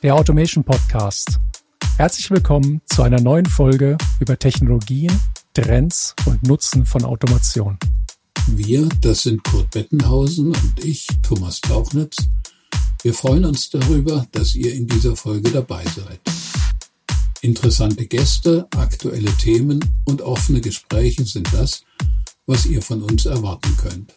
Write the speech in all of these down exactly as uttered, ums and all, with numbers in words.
der Automation Podcast. Herzlich willkommen zu einer neuen Folge über Technologien, Trends und Nutzen von Automation. Wir, das sind Kurt Bettenhausen und ich, Thomas Tauchnitz. Wir freuen uns darüber, dass ihr in dieser Folge dabei seid. Interessante Gäste, aktuelle Themen und offene Gespräche sind das, was ihr von uns erwarten könnt.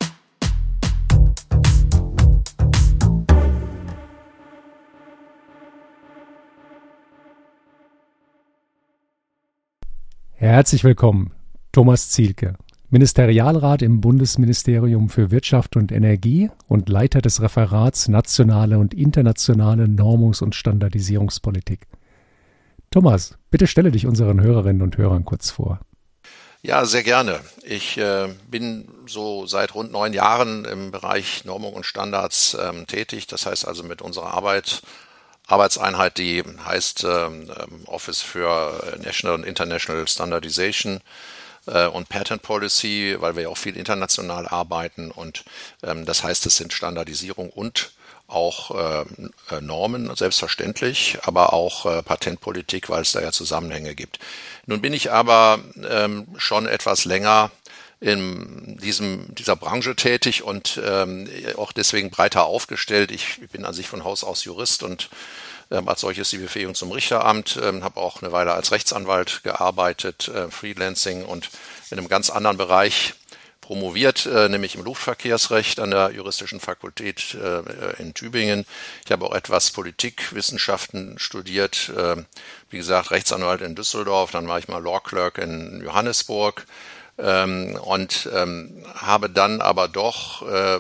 Herzlich willkommen, Thomas Zielke, Ministerialrat im Bundesministerium für Wirtschaft und Energie und Leiter des Referats Nationale und Internationale Normungs- und Standardisierungspolitik. Thomas, bitte stelle dich unseren Hörerinnen und Hörern kurz vor. Ja, sehr gerne. Ich äh, bin so seit rund neun Jahren im Bereich Normung und Standards ähm, tätig. Das heißt also mit unserer Arbeit Arbeitseinheit, die heißt ähm, Office für National and International Standardization äh, und Patent Policy, weil wir ja auch viel international arbeiten. Und ähm, das heißt, es sind Standardisierung und auch äh, Normen, selbstverständlich, aber auch äh, Patentpolitik, weil es da ja Zusammenhänge gibt. Nun bin ich aber ähm, schon etwas länger in diesem, dieser Branche tätig und ähm, auch deswegen breiter aufgestellt. Ich bin an sich von Haus aus Jurist und ähm, als solches die Befähigung zum Richteramt, ähm, habe auch eine Weile als Rechtsanwalt gearbeitet, äh, Freelancing und in einem ganz anderen Bereich promoviert, äh, nämlich im Luftverkehrsrecht an der Juristischen Fakultät äh, in Tübingen. Ich habe auch etwas Politikwissenschaften studiert, äh, wie gesagt Rechtsanwalt in Düsseldorf, dann war ich mal Law Clerk in Johannesburg. Ähm, und ähm, habe dann aber doch äh,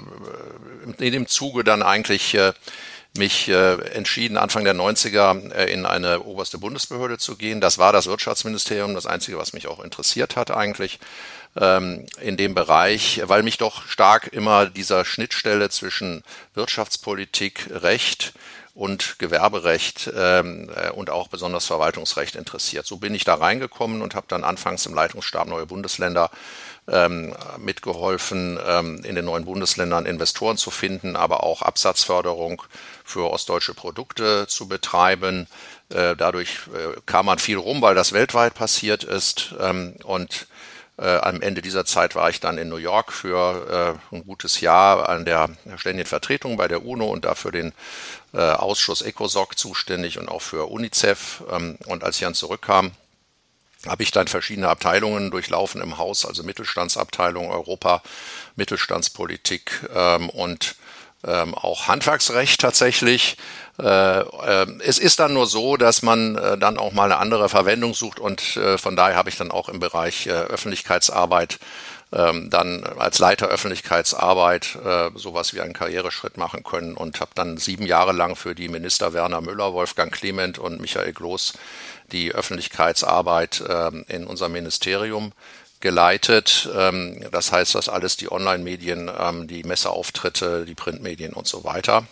in dem Zuge dann eigentlich äh, mich äh, entschieden, Anfang der neunziger äh, in eine oberste Bundesbehörde zu gehen. Das war das Wirtschaftsministerium, das Einzige, was mich auch interessiert hat eigentlich ähm, in dem Bereich, weil mich doch stark immer dieser Schnittstelle zwischen Wirtschaftspolitik, Recht und Gewerberecht ähm, und auch besonders Verwaltungsrecht interessiert. So bin ich da reingekommen und habe dann anfangs im Leitungsstab Neue Bundesländer ähm, mitgeholfen, ähm, in den neuen Bundesländern Investoren zu finden, aber auch Absatzförderung für ostdeutsche Produkte zu betreiben. Äh, dadurch äh, kam man viel rum, weil das weltweit passiert ist ähm, und Äh, am Ende dieser Zeit war ich dann in New York für äh, ein gutes Jahr an der ständigen Vertretung bei der UNO und dafür den äh, Ausschuss ECOSOC zuständig und auch für UNICEF. Ähm, und als ich dann zurückkam, habe ich dann verschiedene Abteilungen durchlaufen im Haus, also Mittelstandsabteilung, Europa, Mittelstandspolitik ähm, und ähm, auch Handwerksrecht tatsächlich. Äh, äh, es ist dann nur so, dass man äh, dann auch mal eine andere Verwendung sucht und äh, von daher habe ich dann auch im Bereich äh, Öffentlichkeitsarbeit ähm, dann als Leiter Öffentlichkeitsarbeit äh, sowas wie einen Karriereschritt machen können und habe dann sieben Jahre lang für die Minister Werner Müller, Wolfgang Clement und Michael Gloß die Öffentlichkeitsarbeit äh, in unserem Ministerium geleitet. Ähm, das heißt, das alles die Online-Medien, ähm, die Messeauftritte, die Printmedien und so weiter.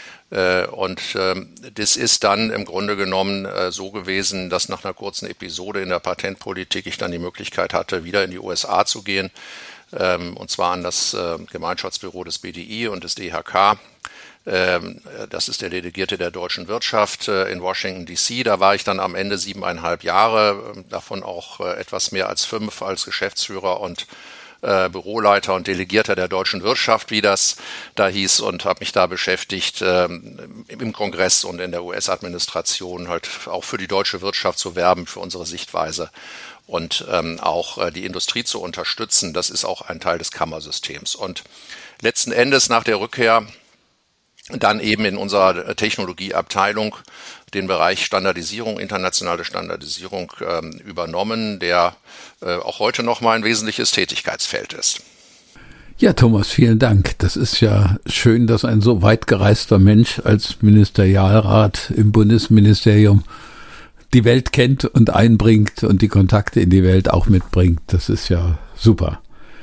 Und ähm, das ist dann im Grunde genommen äh, so gewesen, dass nach einer kurzen Episode in der Patentpolitik ich dann die Möglichkeit hatte, wieder in die U S A zu gehen, ähm, und zwar an das äh, Gemeinschaftsbüro des B D I und des D H K. Ähm, das ist der Delegierte der deutschen Wirtschaft äh, in Washington D C. Da war ich dann am Ende siebeneinhalb Jahre, äh, davon auch äh, etwas mehr als fünf als Geschäftsführer und Äh, Büroleiter und Delegierter der deutschen Wirtschaft, wie das da hieß, und habe mich da beschäftigt, ähm, im Kongress und in der U S-Administration halt auch für die deutsche Wirtschaft zu werben, für unsere Sichtweise und ähm, auch äh, die Industrie zu unterstützen. Das ist auch ein Teil des Kammersystems. Und letzten Endes nach der Rückkehr dann eben in unserer Technologieabteilung den Bereich Standardisierung, internationale Standardisierung ähm, übernommen, der äh, auch heute noch mal ein wesentliches Tätigkeitsfeld ist. Ja, Thomas, vielen Dank. Das ist ja schön, dass ein so weit gereister Mensch als Ministerialrat im Bundesministerium die Welt kennt und einbringt und die Kontakte in die Welt auch mitbringt. Das ist ja super.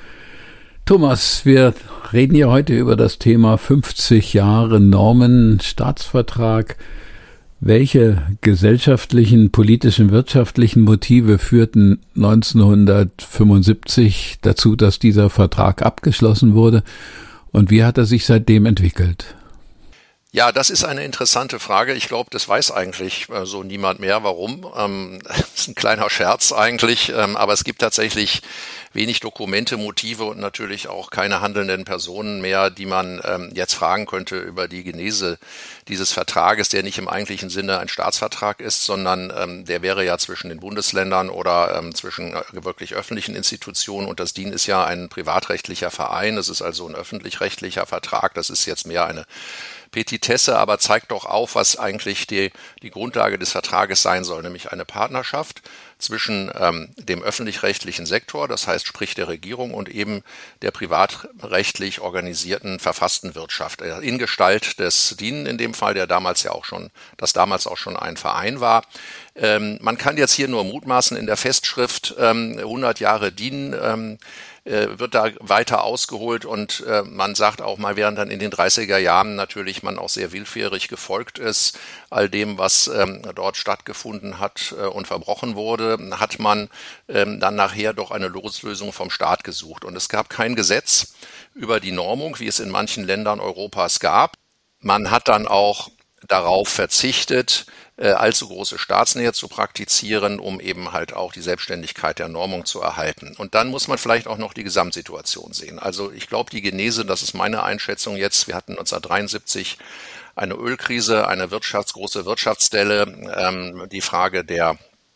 Thomas, wir reden ja heute über das Thema fünfzig Jahre Normenstaatsvertrag. Welche gesellschaftlichen, politischen, wirtschaftlichen Motive führten neunzehnhundertfünfundsiebzig dazu, dass dieser Vertrag abgeschlossen wurde? Und wie hat er sich seitdem entwickelt? Ja, das ist eine interessante Frage. Ich glaube, das weiß eigentlich äh, so niemand mehr. Warum? Ähm, das ist ein kleiner Scherz eigentlich, ähm, aber es gibt tatsächlich wenig Dokumente, Motive und natürlich auch keine handelnden Personen mehr, die man ähm, jetzt fragen könnte über die Genese dieses Vertrages, der nicht im eigentlichen Sinne ein Staatsvertrag ist, sondern ähm, der wäre ja zwischen den Bundesländern oder ähm, zwischen äh, wirklich öffentlichen Institutionen, und das D I N ist ja ein privatrechtlicher Verein. Es ist also ein öffentlich-rechtlicher Vertrag. Das ist jetzt mehr eine Petitesse, aber zeigt doch auf, was eigentlich die, die Grundlage des Vertrages sein soll, nämlich eine Partnerschaft zwischen ähm, dem öffentlich-rechtlichen Sektor, das heißt sprich der Regierung, und eben der privatrechtlich organisierten verfassten Wirtschaft in Gestalt des D I N in dem Fall, der damals ja auch schon, das damals auch schon ein Verein war. Ähm, man kann jetzt hier nur mutmaßen in der Festschrift ähm, hundert Jahre D I N. Ähm, wird da weiter ausgeholt und äh, man sagt auch mal, während dann in den dreißiger Jahren natürlich man auch sehr willfährig gefolgt ist, all dem, was ähm, dort stattgefunden hat äh, und verbrochen wurde, hat man ähm, dann nachher doch eine Loslösung vom Staat gesucht. Und es gab kein Gesetz über die Normung, wie es in manchen Ländern Europas gab. Man hat dann auch darauf verzichtet, allzu große Staatsnähe zu praktizieren, um eben halt auch die Selbstständigkeit der Normung zu erhalten. Und dann muss man vielleicht auch noch die Gesamtsituation sehen. Also ich glaube, die Genese, das ist meine Einschätzung jetzt, wir hatten neunzehnhundertdreiundsiebzig eine Ölkrise, eine Wirtschafts-, große Wirtschaftsdelle, ähm, die Frage der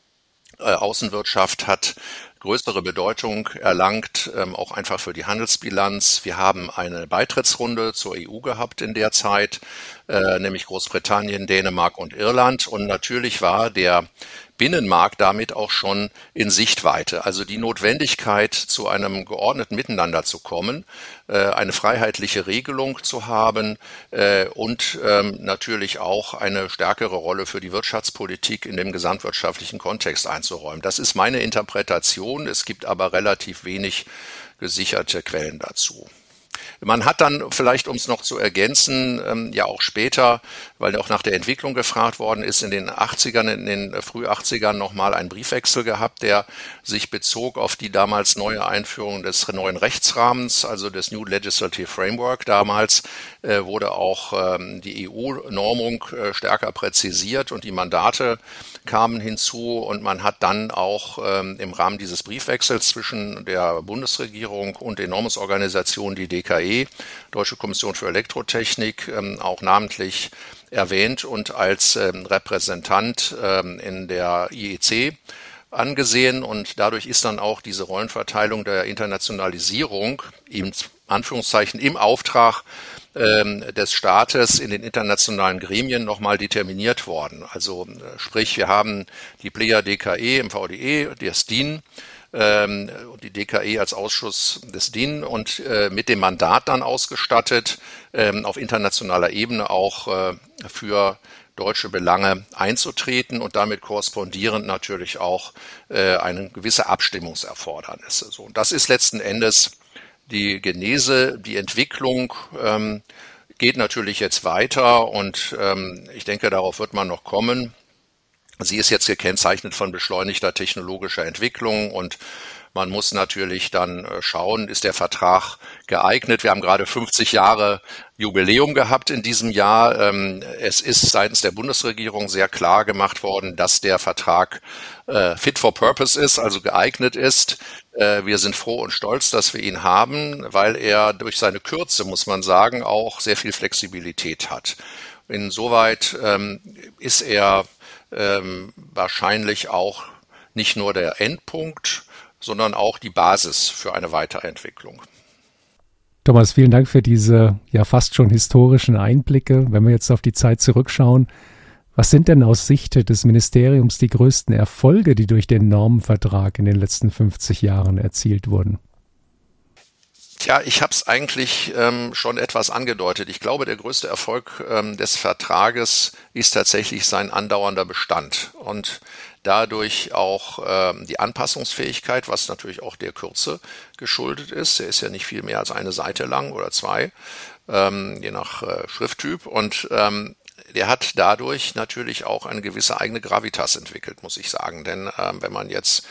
äh, Außenwirtschaft hat größere Bedeutung erlangt, ähm, auch einfach für die Handelsbilanz. Wir haben eine Beitrittsrunde zur E U gehabt in der Zeit, äh, nämlich Großbritannien, Dänemark und Irland. Und natürlich war der Binnenmarkt damit auch schon in Sichtweite. Also die Notwendigkeit, zu einem geordneten Miteinander zu kommen, äh, eine freiheitliche Regelung zu haben äh, und ähm, natürlich auch eine stärkere Rolle für die Wirtschaftspolitik in dem gesamtwirtschaftlichen Kontext einzuräumen. Das ist meine Interpretation. Es gibt aber relativ wenig gesicherte Quellen dazu. Man hat dann vielleicht, um es noch zu ergänzen, ähm, ja auch später, weil auch nach der Entwicklung gefragt worden ist, in den achtzigern, in den Früh-achtzigern nochmal einen Briefwechsel gehabt, der sich bezog auf die damals neue Einführung des neuen Rechtsrahmens, also des New Legislative Framework. Damals äh, wurde auch ähm, die E U-Normung äh, stärker präzisiert und die Mandate kamen hinzu, und man hat dann auch ähm, im Rahmen dieses Briefwechsels zwischen der Bundesregierung und den Normungsorganisationen, die D K E, Deutsche Kommission für Elektrotechnik, ähm, auch namentlich erwähnt und als ähm, Repräsentant ähm, in der I E C angesehen. Und dadurch ist dann auch diese Rollenverteilung der Internationalisierung, in Anführungszeichen im Auftrag ähm, des Staates in den internationalen Gremien nochmal determiniert worden. Also äh, sprich, wir haben die Plea D K E im V D E, das D I N, ähm, die D K E als Ausschuss des D I N und äh, mit dem Mandat dann ausgestattet, ähm, auf internationaler Ebene auch äh, für deutsche Belange einzutreten und damit korrespondierend natürlich auch äh, eine gewisse Abstimmungserfordernisse. So, und das ist letzten Endes die Genese, die Entwicklung ähm, geht natürlich jetzt weiter und ähm, ich denke, darauf wird man noch kommen. Sie ist jetzt gekennzeichnet von beschleunigter technologischer Entwicklung und man muss natürlich dann schauen, ist der Vertrag geeignet? Wir haben gerade fünfzig Jahre Jubiläum gehabt in diesem Jahr. Es ist seitens der Bundesregierung sehr klar gemacht worden, dass der Vertrag fit for purpose ist, also geeignet ist. Wir sind froh und stolz, dass wir ihn haben, weil er durch seine Kürze, muss man sagen, auch sehr viel Flexibilität hat. Insoweit ist er wahrscheinlich auch nicht nur der Endpunkt, sondern auch die Basis für eine Weiterentwicklung. Thomas, vielen Dank für diese ja fast schon historischen Einblicke. Wenn wir jetzt auf die Zeit zurückschauen, was sind denn aus Sicht des Ministeriums die größten Erfolge, die durch den Normenvertrag in den letzten fünfzig Jahren erzielt wurden? Tja, ich habe es eigentlich ähm, schon etwas angedeutet. Ich glaube, der größte Erfolg ähm, des Vertrages ist tatsächlich sein andauernder Bestand und dadurch auch ähm, die Anpassungsfähigkeit, was natürlich auch der Kürze geschuldet ist. Er ist ja nicht viel mehr als eine Seite lang oder zwei, ähm, je nach äh, Schrifttyp. Und ähm, der hat dadurch natürlich auch eine gewisse eigene Gravitas entwickelt, muss ich sagen. Denn ähm, wenn man jetzt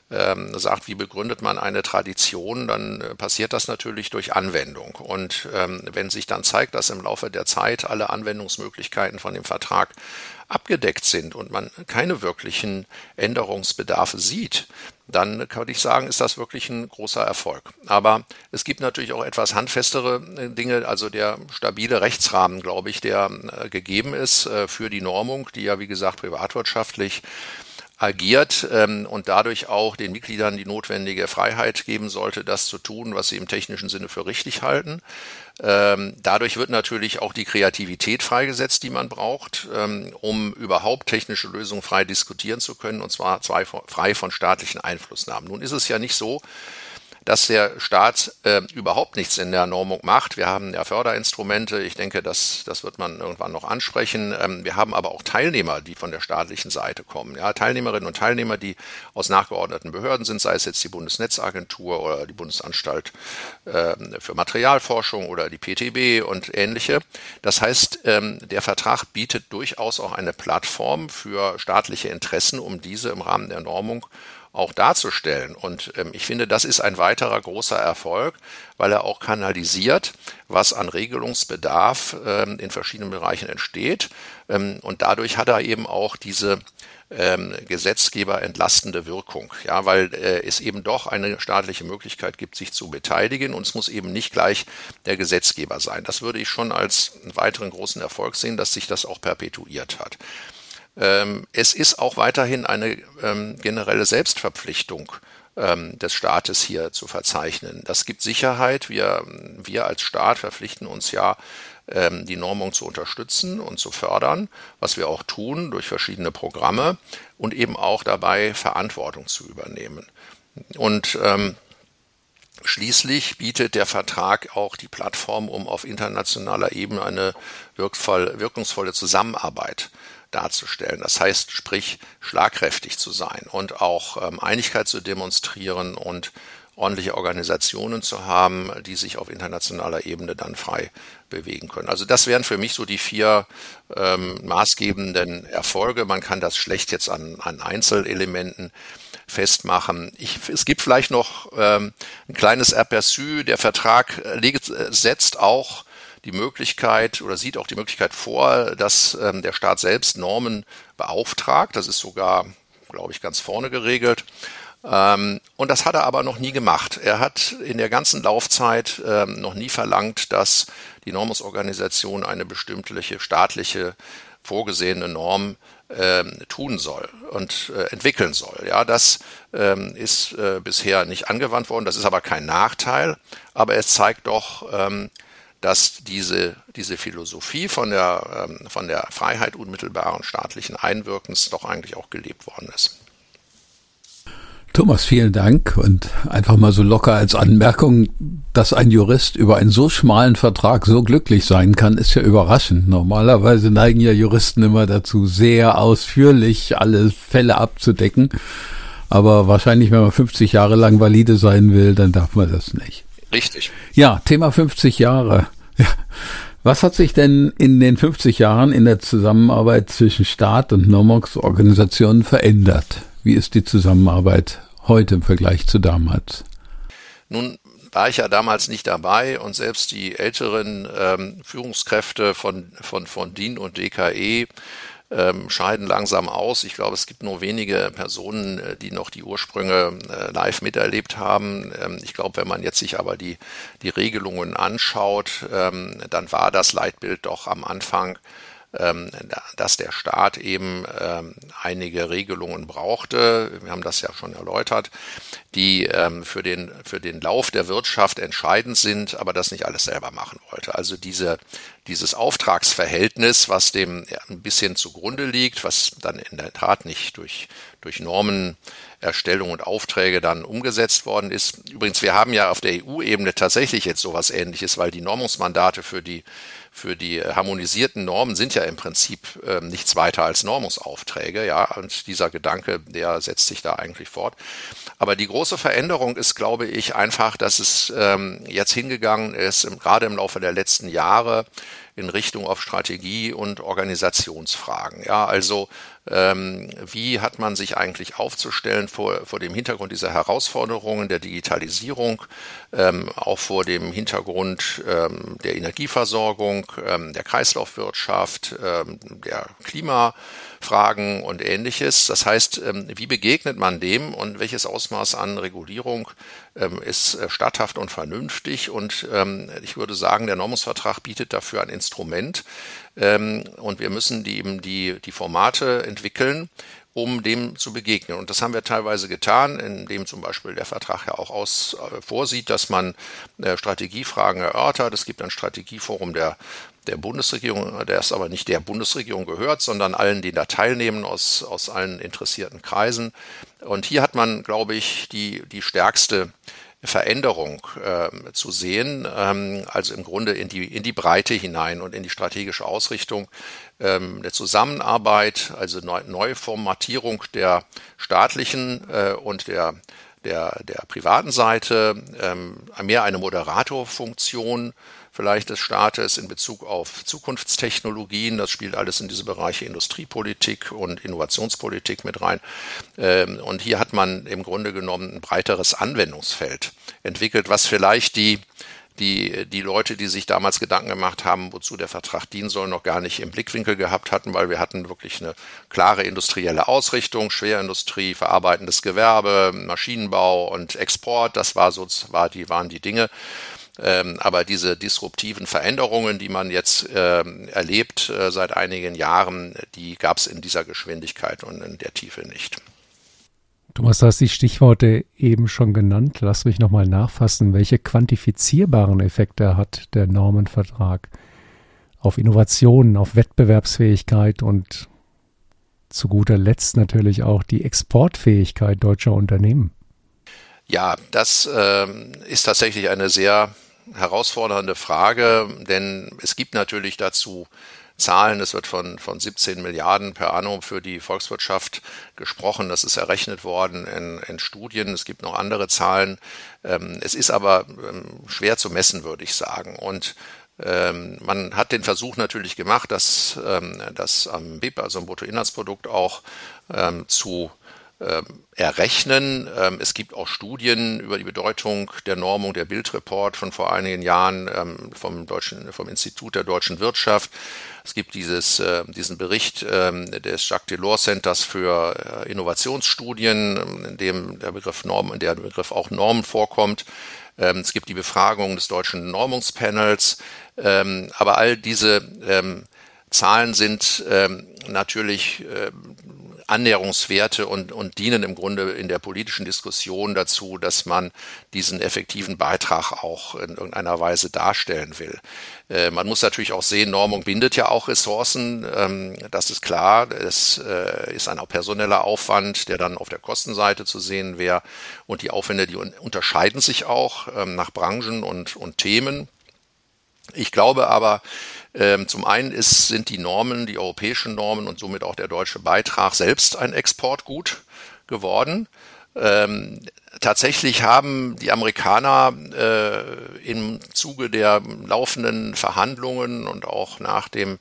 ähm, sagt, wie begründet man eine Tradition, dann äh, passiert das natürlich durch Anwendung. Und ähm, wenn sich dann zeigt, dass im Laufe der Zeit alle Anwendungsmöglichkeiten von dem Vertrag abgedeckt sind und man keine wirklichen Änderungsbedarfe sieht, dann kann ich sagen, ist das wirklich ein großer Erfolg. Aber es gibt natürlich auch etwas handfestere Dinge, also der stabile Rechtsrahmen, glaube ich, der äh, gegeben ist äh, für die Normung, die ja, wie gesagt, privatwirtschaftlich agiert ähm, und dadurch auch den Mitgliedern die notwendige Freiheit geben sollte, das zu tun, was sie im technischen Sinne für richtig halten. Ähm, dadurch wird natürlich auch die Kreativität freigesetzt, die man braucht, ähm, um überhaupt technische Lösungen frei diskutieren zu können, und zwar zwei, frei von staatlichen Einflussnahmen. Nun ist es ja nicht so, dass der Staat äh, überhaupt nichts in der Normung macht. Wir haben ja Förderinstrumente, ich denke, das, das wird man irgendwann noch ansprechen. Ähm, wir haben aber auch Teilnehmer, die von der staatlichen Seite kommen. Ja, Teilnehmerinnen und Teilnehmer, die aus nachgeordneten Behörden sind, sei es jetzt die Bundesnetzagentur oder die Bundesanstalt äh, für Materialforschung oder die P T B und ähnliche. Das heißt, ähm, der Vertrag bietet durchaus auch eine Plattform für staatliche Interessen, um diese im Rahmen der Normung auch darzustellen. Und ähm, ich finde, das ist ein weiterer großer Erfolg, weil er auch kanalisiert, was an Regelungsbedarf ähm, in verschiedenen Bereichen entsteht. Ähm, und dadurch hat er eben auch diese ähm, Gesetzgeber entlastende Wirkung, ja, weil äh, es eben doch eine staatliche Möglichkeit gibt, sich zu beteiligen, und es muss eben nicht gleich der Gesetzgeber sein. Das würde ich schon als einen weiteren großen Erfolg sehen, dass sich das auch perpetuiert hat. Es ist auch weiterhin eine ähm, generelle Selbstverpflichtung ähm, des Staates hier zu verzeichnen. Das gibt Sicherheit. Wir, wir als Staat verpflichten uns ja, ähm, die Normung zu unterstützen und zu fördern, was wir auch tun durch verschiedene Programme, und eben auch dabei Verantwortung zu übernehmen. Und ähm, Schließlich bietet der Vertrag auch die Plattform, um auf internationaler Ebene eine wirkvoll, wirkungsvolle Zusammenarbeit darzustellen. Das heißt, sprich, schlagkräftig zu sein und auch ähm, Einigkeit zu demonstrieren und ordentliche Organisationen zu haben, die sich auf internationaler Ebene dann frei bewegen können. Also das wären für mich so die vier ähm, maßgebenden Erfolge. Man kann das schlecht jetzt an, an Einzelelementen festmachen. Ich, es gibt vielleicht noch ähm, ein kleines Aperçu. Der Vertrag legt, setzt auch die Möglichkeit oder sieht auch die Möglichkeit vor, dass ähm, der Staat selbst Normen beauftragt. Das ist sogar, glaube ich, ganz vorne geregelt. Ähm, und das hat er aber noch nie gemacht. Er hat in der ganzen Laufzeit ähm, noch nie verlangt, dass die Normungsorganisation eine bestimmte staatliche vorgesehene Norm ähm, tun soll und äh, entwickeln soll. Ja, das ähm, ist äh, bisher nicht angewandt worden. Das ist aber kein Nachteil. Aber es zeigt doch, ähm, dass diese, diese Philosophie von der, ähm, von der Freiheit unmittelbaren staatlichen Einwirkens doch eigentlich auch gelebt worden ist. Thomas, vielen Dank, und einfach mal so locker als Anmerkung, dass ein Jurist über einen so schmalen Vertrag so glücklich sein kann, ist ja überraschend. Normalerweise neigen ja Juristen immer dazu, sehr ausführlich alle Fälle abzudecken, aber wahrscheinlich, wenn man fünfzig Jahre lang valide sein will, dann darf man das nicht. Richtig. Ja, Thema fünfzig Jahre. Ja. Was hat sich denn in den fünfzig Jahren in der Zusammenarbeit zwischen Staat und Normungsorganisationen verändert? Wie ist die Zusammenarbeit heute im Vergleich zu damals? Nun war ich ja damals nicht dabei, und selbst die älteren ähm, Führungskräfte von, von, von D I N und D K E ähm, scheiden langsam aus. Ich glaube, es gibt nur wenige Personen, die noch die Ursprünge äh, live miterlebt haben. Ähm, ich glaube, wenn man jetzt sich aber die, die Regelungen anschaut, ähm, dann war das Leitbild doch am Anfang, dass der Staat eben ähm, einige Regelungen brauchte, wir haben das ja schon erläutert, die ähm, für den, für den Lauf der Wirtschaft entscheidend sind, aber das nicht alles selber machen wollte. Also diese, dieses Auftragsverhältnis, was dem ein bisschen zugrunde liegt, was dann in der Tat nicht durch, durch Normenerstellung und Aufträge dann umgesetzt worden ist. Übrigens, wir haben ja auf der E U-Ebene tatsächlich jetzt sowas Ähnliches, weil die Normungsmandate für die Für die harmonisierten Normen sind ja im Prinzip äh, nichts weiter als Normungsaufträge, ja, und dieser Gedanke, der setzt sich da eigentlich fort. Aber die große Veränderung ist, glaube ich, einfach, dass es ähm, jetzt hingegangen ist, im, gerade im Laufe der letzten Jahre, in Richtung auf Strategie und Organisationsfragen. Ja, also ähm, wie hat man sich eigentlich aufzustellen vor, vor dem Hintergrund dieser Herausforderungen der Digitalisierung, ähm, auch vor dem Hintergrund ähm, der Energieversorgung, ähm, der Kreislaufwirtschaft, ähm, der Klimafragen und Ähnliches. Das heißt, ähm, wie begegnet man dem und welches Ausmaß an Regulierung ähm, ist äh, statthaft und vernünftig? Und ähm, ich würde sagen, der Normungsvertrag bietet dafür ein Instrument, ähm, und wir müssen die, eben die, die Formate entwickeln, um dem zu begegnen. Und das haben wir teilweise getan, indem zum Beispiel der Vertrag ja auch aus, äh, vorsieht, dass man äh, Strategiefragen erörtert. Es gibt ein Strategieforum der, der Bundesregierung, der ist aber nicht der Bundesregierung gehört, sondern allen, die da teilnehmen, aus, aus allen interessierten Kreisen. Und hier hat man, glaube ich, die, die stärkste Veränderung äh, zu sehen, ähm, also im Grunde in die, in die Breite hinein und in die strategische Ausrichtung ähm, der Zusammenarbeit, also neu, neue Formatierung der staatlichen äh, und der, der, der privaten Seite, ähm, mehr eine Moderatorfunktion vielleicht des Staates in Bezug auf Zukunftstechnologien. Das spielt alles in diese Bereiche Industriepolitik und Innovationspolitik mit rein. Und hier hat man im Grunde genommen ein breiteres Anwendungsfeld entwickelt, was vielleicht die die die Leute, die sich damals Gedanken gemacht haben, wozu der Vertrag dienen soll, noch gar nicht im Blickwinkel gehabt hatten, weil wir hatten wirklich eine klare industrielle Ausrichtung, Schwerindustrie, verarbeitendes Gewerbe, Maschinenbau und Export. Das war so, war die waren die Dinge. Ähm, aber diese disruptiven Veränderungen, die man jetzt ähm, erlebt äh, seit einigen Jahren, die gab es in dieser Geschwindigkeit und in der Tiefe nicht. Thomas, du hast die Stichworte eben schon genannt. Lass mich nochmal nachfassen. Welche quantifizierbaren Effekte hat der Normenvertrag auf Innovationen, auf Wettbewerbsfähigkeit und zu guter Letzt natürlich auch die Exportfähigkeit deutscher Unternehmen? Ja, das ähm, ist tatsächlich eine sehr herausfordernde Frage, denn es gibt natürlich dazu Zahlen. Es wird von, von siebzehn Milliarden per annum für die Volkswirtschaft gesprochen. Das ist errechnet worden in, in Studien. Es gibt noch andere Zahlen. Ähm, es ist aber ähm, schwer zu messen, würde ich sagen. Und ähm, man hat den Versuch natürlich gemacht, dass ähm, das am B I P, also am Bruttoinlandsprodukt, auch ähm, zu errechnen. Es gibt auch Studien über die Bedeutung der Normung, der Bild-Report von vor einigen Jahren vom, Deutschen, vom Institut der deutschen Wirtschaft. Es gibt dieses, diesen Bericht des Jacques Delors Centers für Innovationsstudien, in dem der Begriff Norm, in der der Begriff auch Normen vorkommt. Es gibt die Befragung des deutschen Normungspanels. Aber all diese Zahlen sind natürlich Annäherungswerte und, und dienen im Grunde in der politischen Diskussion dazu, dass man diesen effektiven Beitrag auch in irgendeiner Weise darstellen will. Äh, man muss natürlich auch sehen, Normung bindet ja auch Ressourcen, ähm, das ist klar. Es äh, ist ein personeller Aufwand, der dann auf der Kostenseite zu sehen wäre. Und die Aufwände, die un- unterscheiden sich auch ähm, nach Branchen und, und Themen. Ich glaube aber, ähm, zum einen ist, sind die Normen, die europäischen Normen und somit auch der deutsche Beitrag selbst ein Exportgut geworden. Ähm, tatsächlich haben die Amerikaner äh, im Zuge der laufenden Verhandlungen und auch nach dem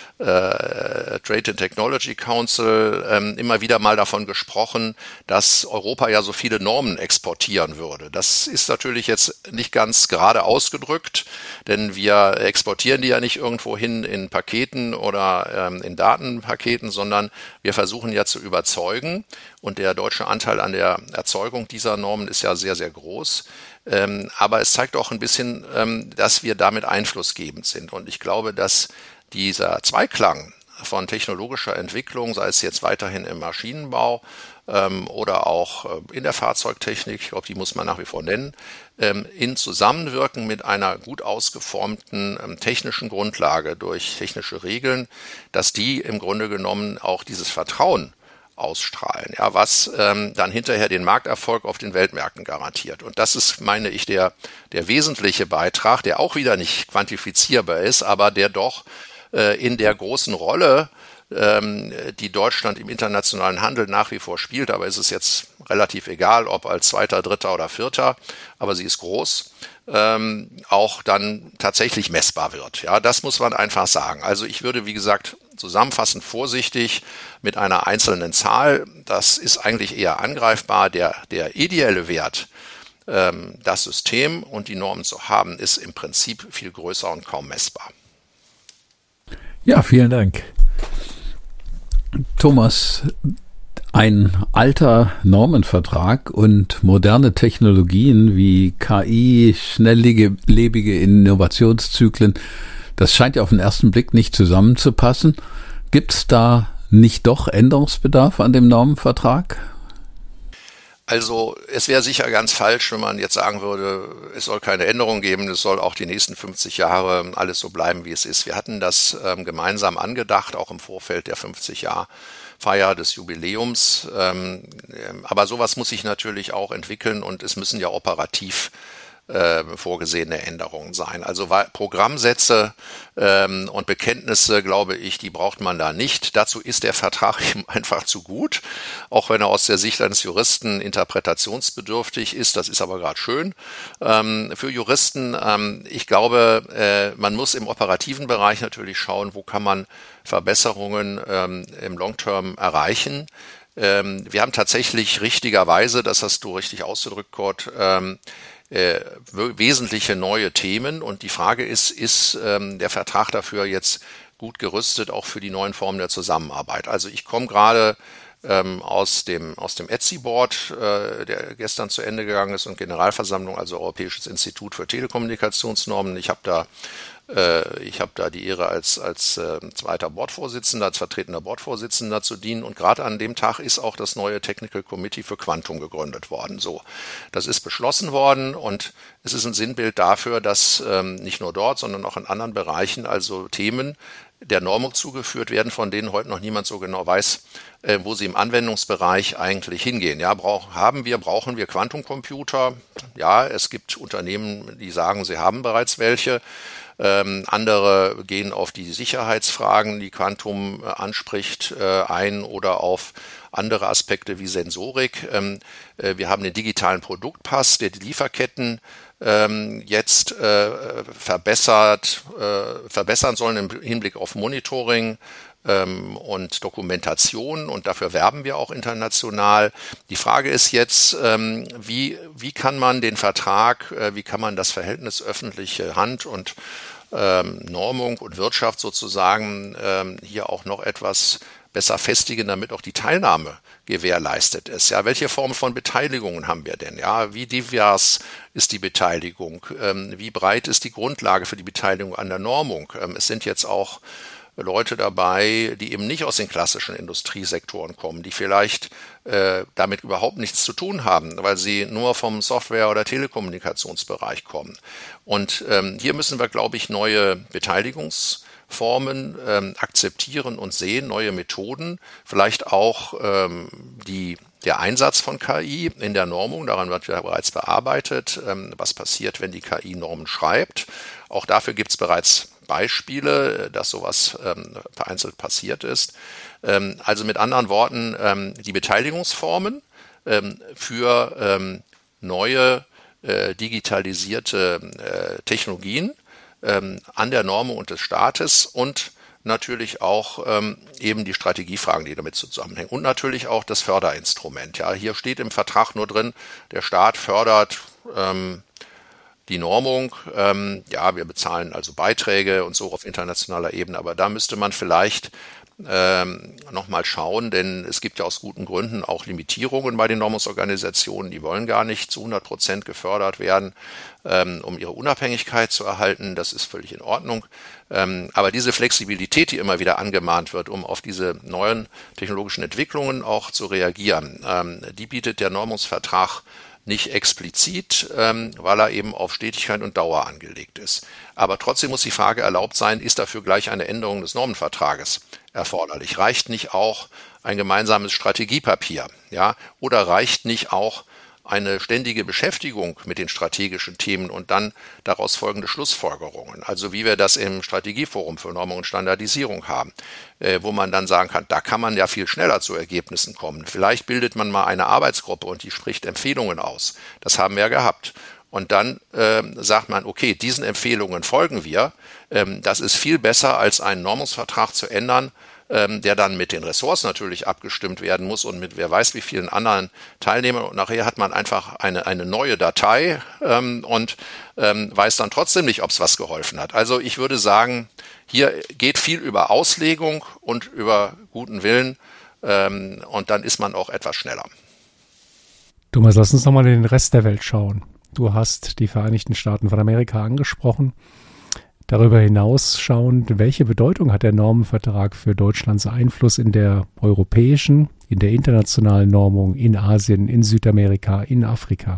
äh, Trade and Technology Council ähm, immer wieder mal davon gesprochen, dass Europa ja so viele Normen exportieren würde. Das ist natürlich jetzt nicht ganz gerade ausgedrückt, denn wir exportieren die ja nicht irgendwo hin in Paketen oder ähm, in Datenpaketen, sondern wir versuchen ja zu überzeugen. Und der deutsche Anteil an der Erzeugung dieser Normen ist ja sehr, sehr groß. Ähm, aber es zeigt auch ein bisschen, ähm, dass wir damit einflussgebend sind. Und ich glaube, dass dieser Zweiklang von technologischer Entwicklung, sei es jetzt weiterhin im Maschinenbau ähm, oder auch äh, in der Fahrzeugtechnik, ich glaube, die muss man nach wie vor nennen, ähm, in Zusammenwirken mit einer gut ausgeformten ähm, technischen Grundlage durch technische Regeln, dass die im Grunde genommen auch dieses Vertrauen ausstrahlen, ja, was ähm, dann hinterher den Markterfolg auf den Weltmärkten garantiert. Und das ist, meine ich, der, der wesentliche Beitrag, der auch wieder nicht quantifizierbar ist, aber der doch äh, in der großen Rolle ähm, die Deutschland im internationalen Handel nach wie vor spielt. Aber ist es jetzt relativ egal, ob als Zweiter, Dritter oder Vierter, aber sie ist groß, ähm, auch dann tatsächlich messbar wird. Ja, das muss man einfach sagen. Also ich würde, wie gesagt, zusammenfassend vorsichtig mit einer einzelnen Zahl, das ist eigentlich eher angreifbar. Der, der ideelle Wert, ähm, das System und die Normen zu haben, ist im Prinzip viel größer und kaum messbar. Ja, vielen Dank. Thomas, ein alter Normenvertrag und moderne Technologien wie K I, schnelllebige Innovationszyklen, das scheint ja auf den ersten Blick nicht zusammenzupassen. Gibt es da nicht doch Änderungsbedarf an dem Normenvertrag? Also es wäre sicher ganz falsch, wenn man jetzt sagen würde, es soll keine Änderung geben, es soll auch die nächsten fünfzig Jahre alles so bleiben, wie es ist. Wir hatten das ähm, gemeinsam angedacht, auch im Vorfeld der fünfzig-Jahr-Feier des Jubiläums. Ähm, aber sowas muss sich natürlich auch entwickeln und es müssen ja operativ Äh, vorgesehene Änderungen sein. Also Programmsätze ähm, und Bekenntnisse, glaube ich, die braucht man da nicht. Dazu ist der Vertrag eben einfach zu gut, auch wenn er aus der Sicht eines Juristen interpretationsbedürftig ist. Das ist aber gerade schön ähm, für Juristen. Ähm, ich glaube, äh, man muss im operativen Bereich natürlich schauen, wo kann man Verbesserungen ähm, im Long-Term erreichen. Ähm, wir haben tatsächlich richtigerweise, das hast du richtig ausgedrückt, Kurt, ähm, Äh, wesentliche neue Themen und die Frage ist, ist ähm, der Vertrag dafür jetzt gut gerüstet, auch für die neuen Formen der Zusammenarbeit? Also ich komme gerade ähm, aus dem aus dem E T S I-Board, äh, der gestern zu Ende gegangen ist und Generalversammlung, also Europäisches Institut für Telekommunikationsnormen. Ich habe da Ich habe da die Ehre, als, als äh, zweiter Boardvorsitzender, als vertretender Boardvorsitzender zu dienen. Und gerade an dem Tag ist auch das neue Technical Committee für Quantum gegründet worden. So, das ist beschlossen worden und es ist ein Sinnbild dafür, dass ähm, nicht nur dort, sondern auch in anderen Bereichen also Themen der Normung zugeführt werden, von denen heute noch niemand so genau weiß, äh, wo sie im Anwendungsbereich eigentlich hingehen. Ja, brauch, haben wir, brauchen wir Quantumcomputer? Ja, es gibt Unternehmen, die sagen, sie haben bereits welche. Ähm, andere gehen auf die Sicherheitsfragen, die Quantum äh, anspricht, äh, ein oder auf andere Aspekte wie Sensorik. Ähm, äh, wir haben den digitalen Produktpass, der die Lieferketten ähm, jetzt äh, verbessert, äh, verbessern sollen im Hinblick auf Monitoring ähm, und Dokumentation und dafür werben wir auch international. Die Frage ist jetzt, ähm, wie, wie kann man den Vertrag, äh, wie kann man das Verhältnis öffentliche Hand und ähm, Normung und Wirtschaft sozusagen ähm, hier auch noch etwas besser festigen, damit auch die Teilnahme gewährleistet ist. Ja, welche Form von Beteiligungen haben wir denn? Ja, wie divers ist die Beteiligung? Ähm, wie breit ist die Grundlage für die Beteiligung an der Normung? Ähm, es sind jetzt auch Leute dabei, die eben nicht aus den klassischen Industriesektoren kommen, die vielleicht äh, damit überhaupt nichts zu tun haben, weil sie nur vom Software- oder Telekommunikationsbereich kommen. Und ähm, hier müssen wir, glaube ich, neue Beteiligungsformen ähm, akzeptieren und sehen, neue Methoden, vielleicht auch ähm, die der Einsatz von K I in der Normung, daran wird ja bereits bearbeitet, ähm, was passiert, wenn die K I Normen schreibt. Auch dafür gibt es bereits Beispiele, dass sowas ähm, vereinzelt passiert ist. Ähm, also mit anderen Worten, ähm, die Beteiligungsformen ähm, für ähm, neue äh, digitalisierte äh, Technologien ähm, an der Normung und des Staates und natürlich auch ähm, eben die Strategiefragen, die damit zusammenhängen und natürlich auch das Förderinstrument. Ja, hier steht im Vertrag nur drin, der Staat fördert ähm, die Normung. Ähm, ja, wir bezahlen also Beiträge und so auf internationaler Ebene, aber da müsste man vielleicht ähm, nochmal schauen, denn es gibt ja aus guten Gründen auch Limitierungen bei den Normungsorganisationen, die wollen gar nicht zu hundert Prozent gefördert werden, ähm, um ihre Unabhängigkeit zu erhalten. Das ist völlig in Ordnung. Ähm, aber diese Flexibilität, die immer wieder angemahnt wird, um auf diese neuen technologischen Entwicklungen auch zu reagieren, ähm, die bietet der Normungsvertrag nicht explizit, ähm, weil er eben auf Stetigkeit und Dauer angelegt ist. Aber trotzdem muss die Frage erlaubt sein, ist dafür gleich eine Änderung des Normenvertrages erforderlich? Reicht nicht auch ein gemeinsames Strategiepapier? Ja? Oder reicht nicht auch eine ständige Beschäftigung mit den strategischen Themen und dann daraus folgende Schlussfolgerungen. Also wie wir das im Strategieforum für Normung und Standardisierung haben, äh, wo man dann sagen kann, da kann man ja viel schneller zu Ergebnissen kommen. Vielleicht bildet man mal eine Arbeitsgruppe und die spricht Empfehlungen aus. Das haben wir ja gehabt. Und dann äh, sagt man, okay, diesen Empfehlungen folgen wir. Ähm, das ist viel besser, als einen Normungsvertrag zu ändern, ähm, der dann mit den Ressorts natürlich abgestimmt werden muss und mit wer weiß wie vielen anderen Teilnehmern. Und nachher hat man einfach eine, eine neue Datei ähm, und ähm, weiß dann trotzdem nicht, ob es was geholfen hat. Also ich würde sagen, hier geht viel über Auslegung und über guten Willen ähm, und dann ist man auch etwas schneller. Thomas, lass uns nochmal in den Rest der Welt schauen. Du hast die Vereinigten Staaten von Amerika angesprochen. Darüber hinaus schauend, welche Bedeutung hat der Normenvertrag für Deutschlands Einfluss in der europäischen, in der internationalen Normung, in Asien, in Südamerika, in Afrika?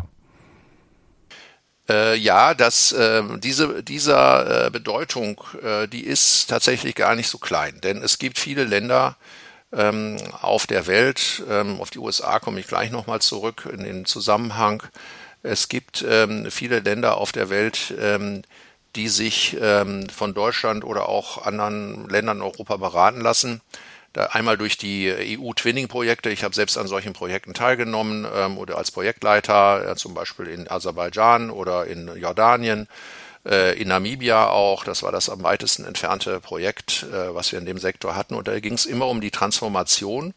Äh, ja, das, äh, diese, dieser äh, Bedeutung, äh, die ist tatsächlich gar nicht so klein. Denn es gibt viele Länder ähm, auf der Welt, ähm, auf die U S A komme ich gleich nochmal zurück in den Zusammenhang. Es gibt ähm, viele Länder auf der Welt, ähm, die sich ähm, von Deutschland oder auch anderen Ländern in Europa beraten lassen. Da einmal durch die E U-Twinning-Projekte. Ich habe selbst an solchen Projekten teilgenommen ähm, oder als Projektleiter, äh, zum Beispiel in Aserbaidschan oder in Jordanien, äh, in Namibia auch. Das war das am weitesten entfernte Projekt, äh, was wir in dem Sektor hatten. Und da ging es immer um die Transformation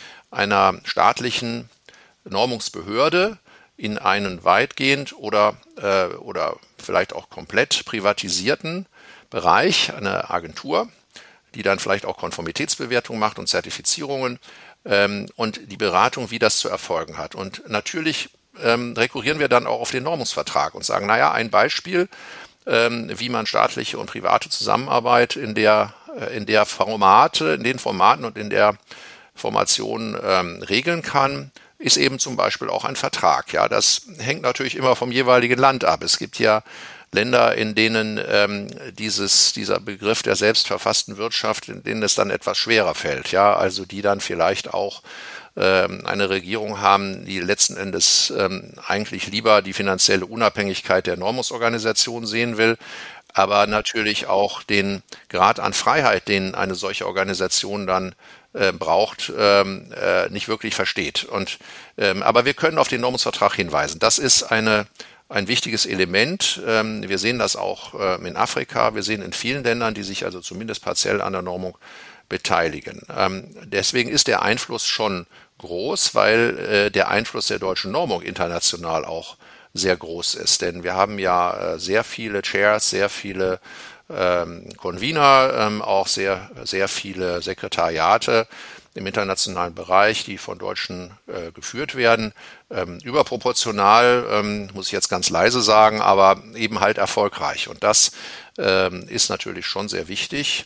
einer staatlichen Normungsbehörde in einen weitgehend oder, äh, oder vielleicht auch komplett privatisierten Bereich, eine Agentur, die dann vielleicht auch Konformitätsbewertung macht und Zertifizierungen ähm, und die Beratung, wie das zu erfolgen hat. Und natürlich ähm, rekurrieren wir dann auch auf den Normungsvertrag und sagen, naja, ein Beispiel, ähm, wie man staatliche und private Zusammenarbeit in der, äh, in der Formate, in den Formaten und in der Formation ähm, regeln kann, ist eben zum Beispiel auch ein Vertrag. Ja, das hängt natürlich immer vom jeweiligen Land ab. Es gibt ja Länder, in denen ähm, dieses, dieser Begriff der selbstverfassten Wirtschaft, in denen es dann etwas schwerer fällt. Ja, also die dann vielleicht auch ähm, eine Regierung haben, die letzten Endes ähm, eigentlich lieber die finanzielle Unabhängigkeit der Normungsorganisation sehen will, aber natürlich auch den Grad an Freiheit, den eine solche Organisation dann äh, braucht, ähm, äh, nicht wirklich versteht. Und, ähm, aber wir können auf den Normungsvertrag hinweisen. Das ist eine, ein wichtiges Element. Ähm, wir sehen das auch äh, in Afrika. Wir sehen in vielen Ländern, die sich also zumindest partiell an der Normung beteiligen. Ähm, deswegen ist der Einfluss schon groß, weil äh, der Einfluss der deutschen Normung international auch sehr groß ist. Denn wir haben ja äh, sehr viele Chairs, sehr viele ähm, Convener, ähm, auch sehr, sehr viele Sekretariate im internationalen Bereich, die von Deutschen äh, geführt werden. Ähm, überproportional, ähm, muss ich jetzt ganz leise sagen, aber eben halt erfolgreich. Und das ähm, ist natürlich schon sehr wichtig.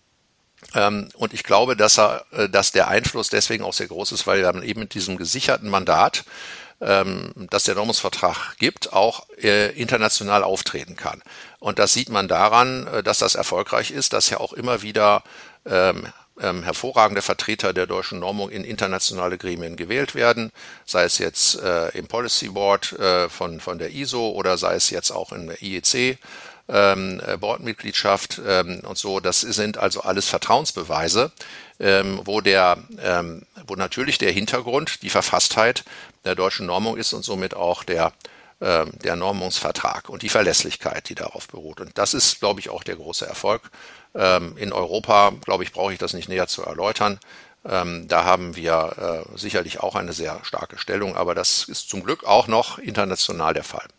Ähm, und ich glaube, dass, er, äh, dass der Einfluss deswegen auch sehr groß ist, weil er eben mit diesem gesicherten Mandat, ähm, das der Normungsvertrag gibt, auch äh, international auftreten kann. Und das sieht man daran, äh, dass das erfolgreich ist, dass ja auch immer wieder ähm, ähm, hervorragende Vertreter der deutschen Normung in internationale Gremien gewählt werden, sei es jetzt äh, im Policy Board äh, von, von der I S O oder sei es jetzt auch in der I E C. Ähm, Boardmitgliedschaft ähm, und so, das sind also alles Vertrauensbeweise, ähm, wo der, ähm, wo natürlich der Hintergrund, die Verfasstheit der deutschen Normung ist und somit auch der, ähm, der Normungsvertrag und die Verlässlichkeit, die darauf beruht. Und das ist, glaube ich, auch der große Erfolg. Ähm, in Europa, glaube ich, brauche ich das nicht näher zu erläutern. Ähm, da haben wir äh, sicherlich auch eine sehr starke Stellung, aber das ist zum Glück auch noch international der Fall.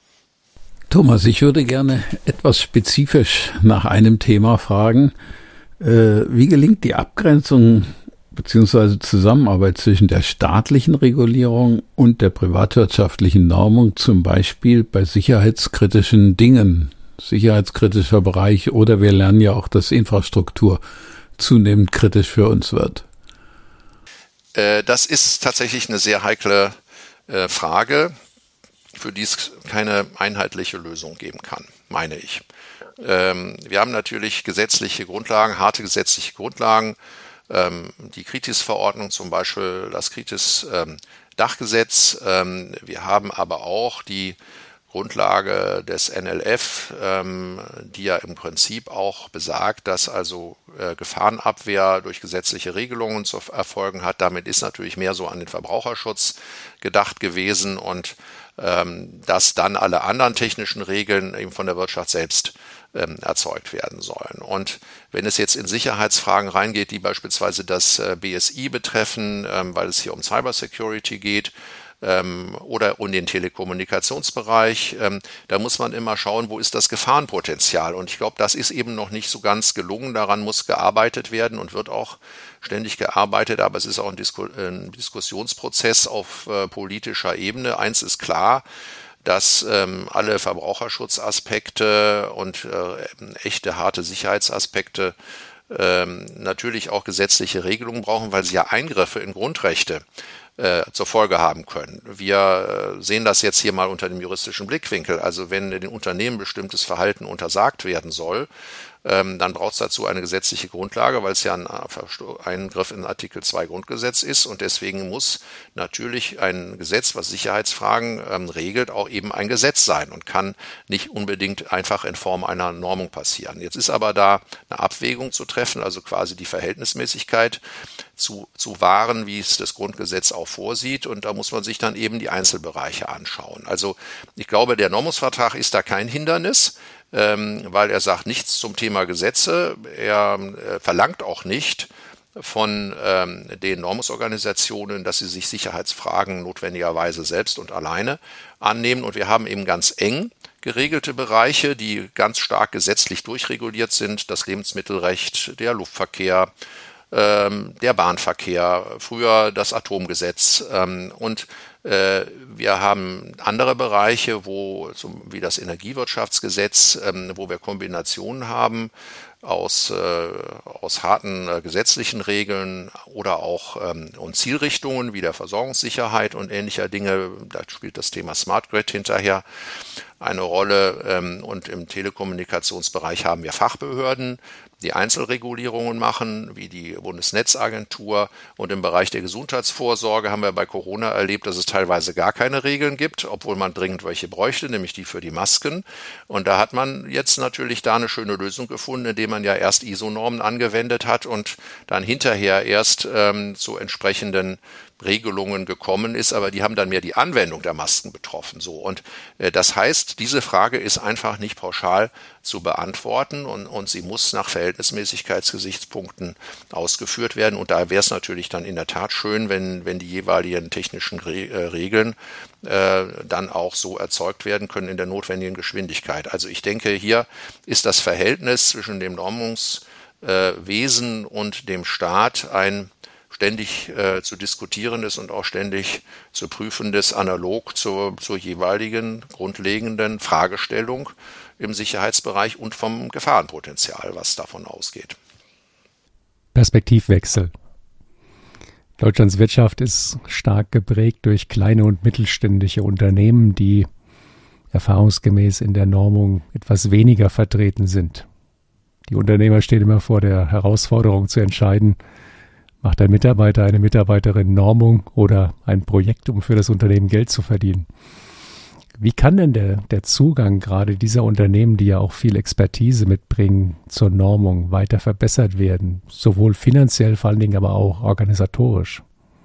Thomas, ich würde gerne etwas spezifisch nach einem Thema fragen. Äh, wie gelingt die Abgrenzung bzw. Zusammenarbeit zwischen der staatlichen Regulierung und der privatwirtschaftlichen Normung, zum Beispiel bei sicherheitskritischen Dingen, sicherheitskritischer Bereich, oder wir lernen ja auch, dass Infrastruktur zunehmend kritisch für uns wird? Äh, das ist tatsächlich eine sehr heikle äh, Frage, für die es keine einheitliche Lösung geben kann, meine ich. Ähm, wir haben natürlich gesetzliche Grundlagen, harte gesetzliche Grundlagen, ähm, die Kritis-Verordnung zum Beispiel, das Kritis, ähm, Dachgesetz. Ähm, wir haben aber auch die Grundlage des N L F, ähm, die ja im Prinzip auch besagt, dass also äh, Gefahrenabwehr durch gesetzliche Regelungen zu erfolgen hat. Damit ist natürlich mehr so an den Verbraucherschutz gedacht gewesen und ähm, dass dann alle anderen technischen Regeln eben von der Wirtschaft selbst ähm, erzeugt werden sollen. Und wenn es jetzt in Sicherheitsfragen reingeht, die beispielsweise das äh, B S I betreffen, ähm, weil es hier um Cybersecurity geht, oder um den Telekommunikationsbereich. Da muss man immer schauen, wo ist das Gefahrenpotenzial. Und ich glaube, das ist eben noch nicht so ganz gelungen. Daran muss gearbeitet werden und wird auch ständig gearbeitet. Aber es ist auch ein, Disku- ein Diskussionsprozess auf äh, politischer Ebene. Eins ist klar, dass ähm, alle Verbraucherschutzaspekte und äh, echte harte Sicherheitsaspekte ähm, natürlich auch gesetzliche Regelungen brauchen, weil sie ja Eingriffe in Grundrechte Äh, zur Folge haben können. Wir äh, sehen das jetzt hier mal unter dem juristischen Blickwinkel. Also wenn den Unternehmen bestimmtes Verhalten untersagt werden soll, ähm, dann braucht es dazu eine gesetzliche Grundlage, weil es ja ein Eingriff in Artikel zwei Grundgesetz ist und deswegen muss natürlich ein Gesetz, was Sicherheitsfragen ähm, regelt, auch eben ein Gesetz sein und kann nicht unbedingt einfach in Form einer Normung passieren. Jetzt ist aber da eine Abwägung zu treffen, also quasi die Verhältnismäßigkeit zu, zu wahren, wie es das Grundgesetz auch vorsieht. Und da muss man sich dann eben die Einzelbereiche anschauen. Also ich glaube, der Normungsvertrag ist da kein Hindernis, ähm, weil er sagt nichts zum Thema Gesetze. Er äh, verlangt auch nicht von ähm, den Normungsorganisationen, dass sie sich Sicherheitsfragen notwendigerweise selbst und alleine annehmen. Und wir haben eben ganz eng geregelte Bereiche, die ganz stark gesetzlich durchreguliert sind. Das Lebensmittelrecht, der Luftverkehr, der Bahnverkehr, früher das Atomgesetz ähm, und äh, wir haben andere Bereiche, wo zum, wie das Energiewirtschaftsgesetz, ähm, wo wir Kombinationen haben aus, äh, aus harten äh, gesetzlichen Regeln oder auch ähm, und Zielrichtungen wie der Versorgungssicherheit und ähnlicher Dinge. Da spielt das Thema Smart Grid hinterher eine Rolle ähm, und im Telekommunikationsbereich haben wir Fachbehörden, die Einzelregulierungen machen, wie die Bundesnetzagentur. Und im Bereich der Gesundheitsvorsorge haben wir bei Corona erlebt, dass es teilweise gar keine Regeln gibt, obwohl man dringend welche bräuchte, nämlich die für die Masken. Und da hat man jetzt natürlich da eine schöne Lösung gefunden, indem man ja erst I S O-Normen angewendet hat und dann hinterher erst ähm, zu entsprechenden Regelungen gekommen ist, aber die haben dann mehr die Anwendung der Masken betroffen. So und äh, das heißt, diese Frage ist einfach nicht pauschal zu beantworten und, und sie muss nach Verhältnismäßigkeitsgesichtspunkten ausgeführt werden. Und da wäre es natürlich dann in der Tat schön, wenn, wenn die jeweiligen technischen Re- äh, Regeln äh, dann auch so erzeugt werden können in der notwendigen Geschwindigkeit. Also ich denke, hier ist das Verhältnis zwischen dem Normungswesen äh, und dem Staat ein ständig äh, zu diskutierendes und auch ständig zu prüfendes, analog zur, zur jeweiligen grundlegenden Fragestellung im Sicherheitsbereich und vom Gefahrenpotenzial, was davon ausgeht. Perspektivwechsel. Deutschlands Wirtschaft ist stark geprägt durch kleine und mittelständische Unternehmen, die erfahrungsgemäß in der Normung etwas weniger vertreten sind. Die Unternehmer stehen immer vor der Herausforderung zu entscheiden, macht ein Mitarbeiter, eine Mitarbeiterin Normung oder ein Projekt, um für das Unternehmen Geld zu verdienen? Wie kann denn der, der Zugang gerade dieser Unternehmen, die ja auch viel Expertise mitbringen, zur Normung weiter verbessert werden? Sowohl finanziell, vor allen Dingen aber auch organisatorisch.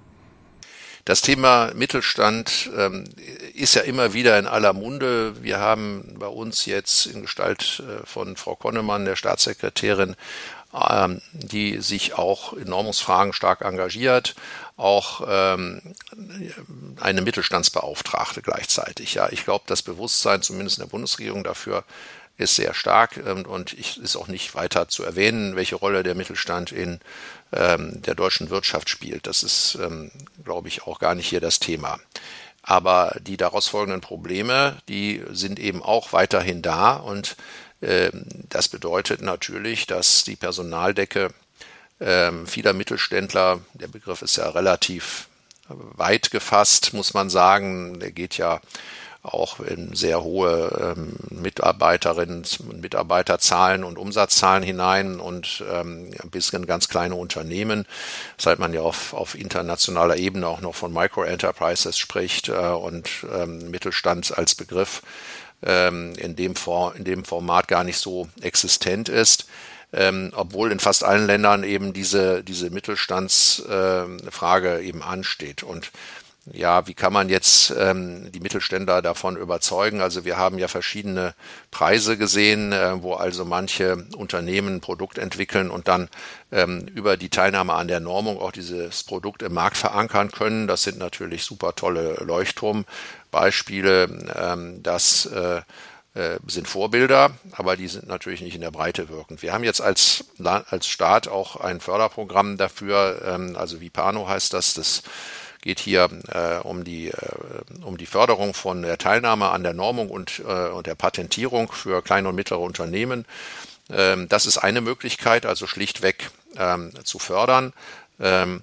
Das Thema Mittelstand ähm, ist ja immer wieder in aller Munde. Wir haben bei uns jetzt in Gestalt äh, von Frau Konnemann, der Staatssekretärin, ähm, die sich auch in Normungsfragen stark engagiert, auch ähm, eine Mittelstandsbeauftragte gleichzeitig. Ja, ich glaube, das Bewusstsein, zumindest in der Bundesregierung, dafür ist sehr stark ähm, und ich, ist auch nicht weiter zu erwähnen, welche Rolle der Mittelstand in ähm, der deutschen Wirtschaft spielt. Das ist, ähm, glaube ich, auch gar nicht hier das Thema. Aber die daraus folgenden Probleme, die sind eben auch weiterhin da und äh, das bedeutet natürlich, dass die Personaldecke äh, vieler Mittelständler, der Begriff ist ja relativ weit gefasst, muss man sagen, der geht ja auch in sehr hohe ähm, Mitarbeiterinnen und Mitarbeiterzahlen und Umsatzzahlen hinein und ähm, ein bisschen ganz kleine Unternehmen, seit man ja auf, auf internationaler Ebene auch noch von Micro-Enterprises spricht äh, und ähm, Mittelstand als Begriff ähm, in dem For- in dem Format gar nicht so existent ist. Ähm, obwohl in fast allen Ländern eben diese, diese Mittelstandsfrage äh, eben ansteht. Und ja, wie kann man jetzt ähm, die Mittelständler davon überzeugen? Also wir haben ja verschiedene Preise gesehen, äh, wo also manche Unternehmen ein Produkt entwickeln und dann ähm, über die Teilnahme an der Normung auch dieses Produkt im Markt verankern können. Das sind natürlich super tolle Leuchtturmbeispiele, ähm, das äh, sind Vorbilder, aber die sind natürlich nicht in der Breite wirkend. Wir haben jetzt als, als Staat auch ein Förderprogramm dafür, ähm, also Vipano heißt das, das geht hier äh, um die, äh, um die Förderung von der Teilnahme an der Normung und, äh, und der Patentierung für kleine und mittlere Unternehmen. Ähm, das ist eine Möglichkeit, also schlichtweg ähm, zu fördern. Ähm,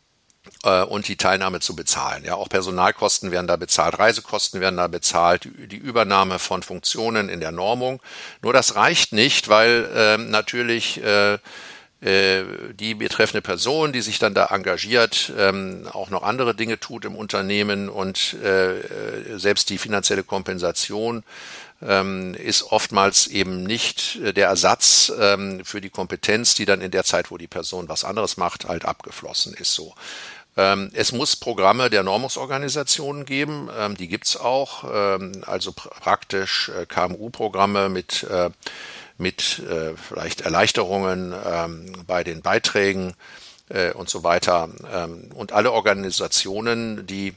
und die Teilnahme zu bezahlen. Ja, auch Personalkosten werden da bezahlt, Reisekosten werden da bezahlt, die Übernahme von Funktionen in der Normung. Nur das reicht nicht, weil äh, natürlich äh, äh, die betreffende Person, die sich dann da engagiert, ähm, auch noch andere Dinge tut im Unternehmen und äh, selbst die finanzielle Kompensation ähm, ist oftmals eben nicht der Ersatz ähm, für die Kompetenz, die dann in der Zeit, wo die Person was anderes macht, halt abgeflossen ist so. Es muss Programme der Normungsorganisationen geben, die gibt es auch, also praktisch K M U-Programme mit, mit vielleicht Erleichterungen bei den Beiträgen und so weiter. Und alle Organisationen, die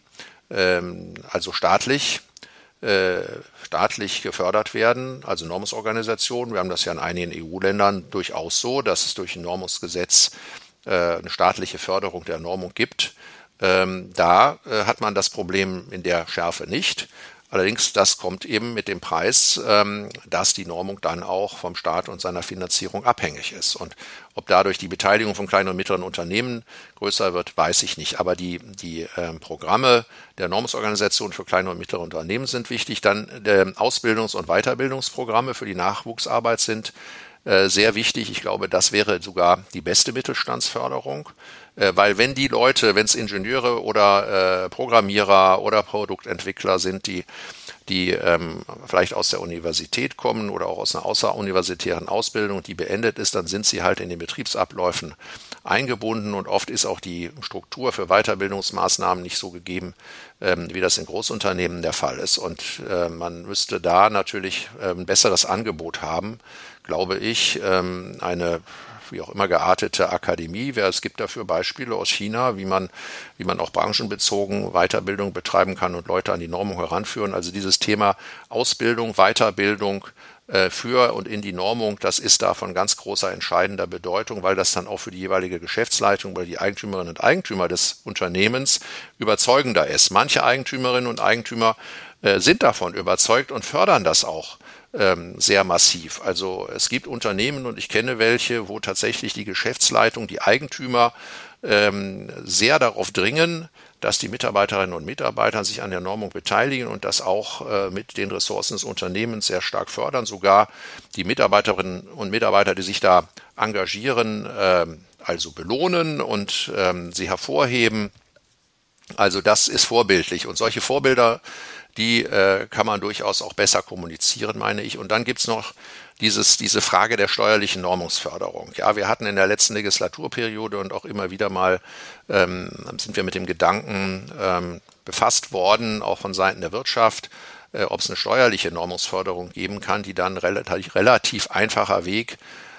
also staatlich, staatlich gefördert werden, also Normungsorganisationen, wir haben das ja in einigen E U-Ländern durchaus so, dass es durch ein Normungsgesetz eine staatliche Förderung der Normung gibt. Ähm, da äh, hat man das Problem in der Schärfe nicht. Allerdings, das kommt eben mit dem Preis, ähm, dass die Normung dann auch vom Staat und seiner Finanzierung abhängig ist. Und ob dadurch die Beteiligung von kleinen und mittleren Unternehmen größer wird, weiß ich nicht. Aber die, die äh, Programme der Normungsorganisation für kleine und mittlere Unternehmen sind wichtig. Dann äh, Ausbildungs- und Weiterbildungsprogramme für die Nachwuchsarbeit sind sehr wichtig. Ich glaube, das wäre sogar die beste Mittelstandsförderung, weil wenn die Leute, wenn es Ingenieure oder äh, Programmierer oder Produktentwickler sind, die, die ähm, vielleicht aus der Universität kommen oder auch aus einer außeruniversitären Ausbildung, die beendet ist, dann sind sie halt in den Betriebsabläufen eingebunden und oft ist auch die Struktur für Weiterbildungsmaßnahmen nicht so gegeben, ähm, wie das in Großunternehmen der Fall ist. Und äh, man müsste da natürlich äh, ein besseres Angebot haben, glaube ich, ähm, eine wie auch immer geartete Akademie. Es gibt dafür Beispiele aus China, wie man, wie man auch branchenbezogen Weiterbildung betreiben kann und Leute an die Normung heranführen. Also dieses Thema Ausbildung, Weiterbildung äh, für und in die Normung, das ist da von ganz großer, entscheidender Bedeutung, weil das dann auch für die jeweilige Geschäftsleitung oder die Eigentümerinnen und Eigentümer des Unternehmens überzeugender ist. Manche Eigentümerinnen und Eigentümer äh, sind davon überzeugt und fördern das auch sehr massiv. Also es gibt Unternehmen und ich kenne welche, wo tatsächlich die Geschäftsleitung, die Eigentümer ähm, sehr darauf dringen, dass die Mitarbeiterinnen und Mitarbeiter sich an der Normung beteiligen und das auch äh, mit den Ressourcen des Unternehmens sehr stark fördern. Sogar die Mitarbeiterinnen und Mitarbeiter, die sich da engagieren, äh, also belohnen und ähm, sie hervorheben. Also das ist vorbildlich und solche Vorbilder, die äh, kann man durchaus auch besser kommunizieren, meine ich. Und dann gibt's noch dieses, diese Frage der steuerlichen Normungsförderung. Ja, wir hatten in der letzten Legislaturperiode und auch immer wieder mal ähm, sind wir mit dem Gedanken ähm, befasst worden, auch von Seiten der Wirtschaft, äh, ob es eine steuerliche Normungsförderung geben kann, die dann relativ, relativ einfacher Weg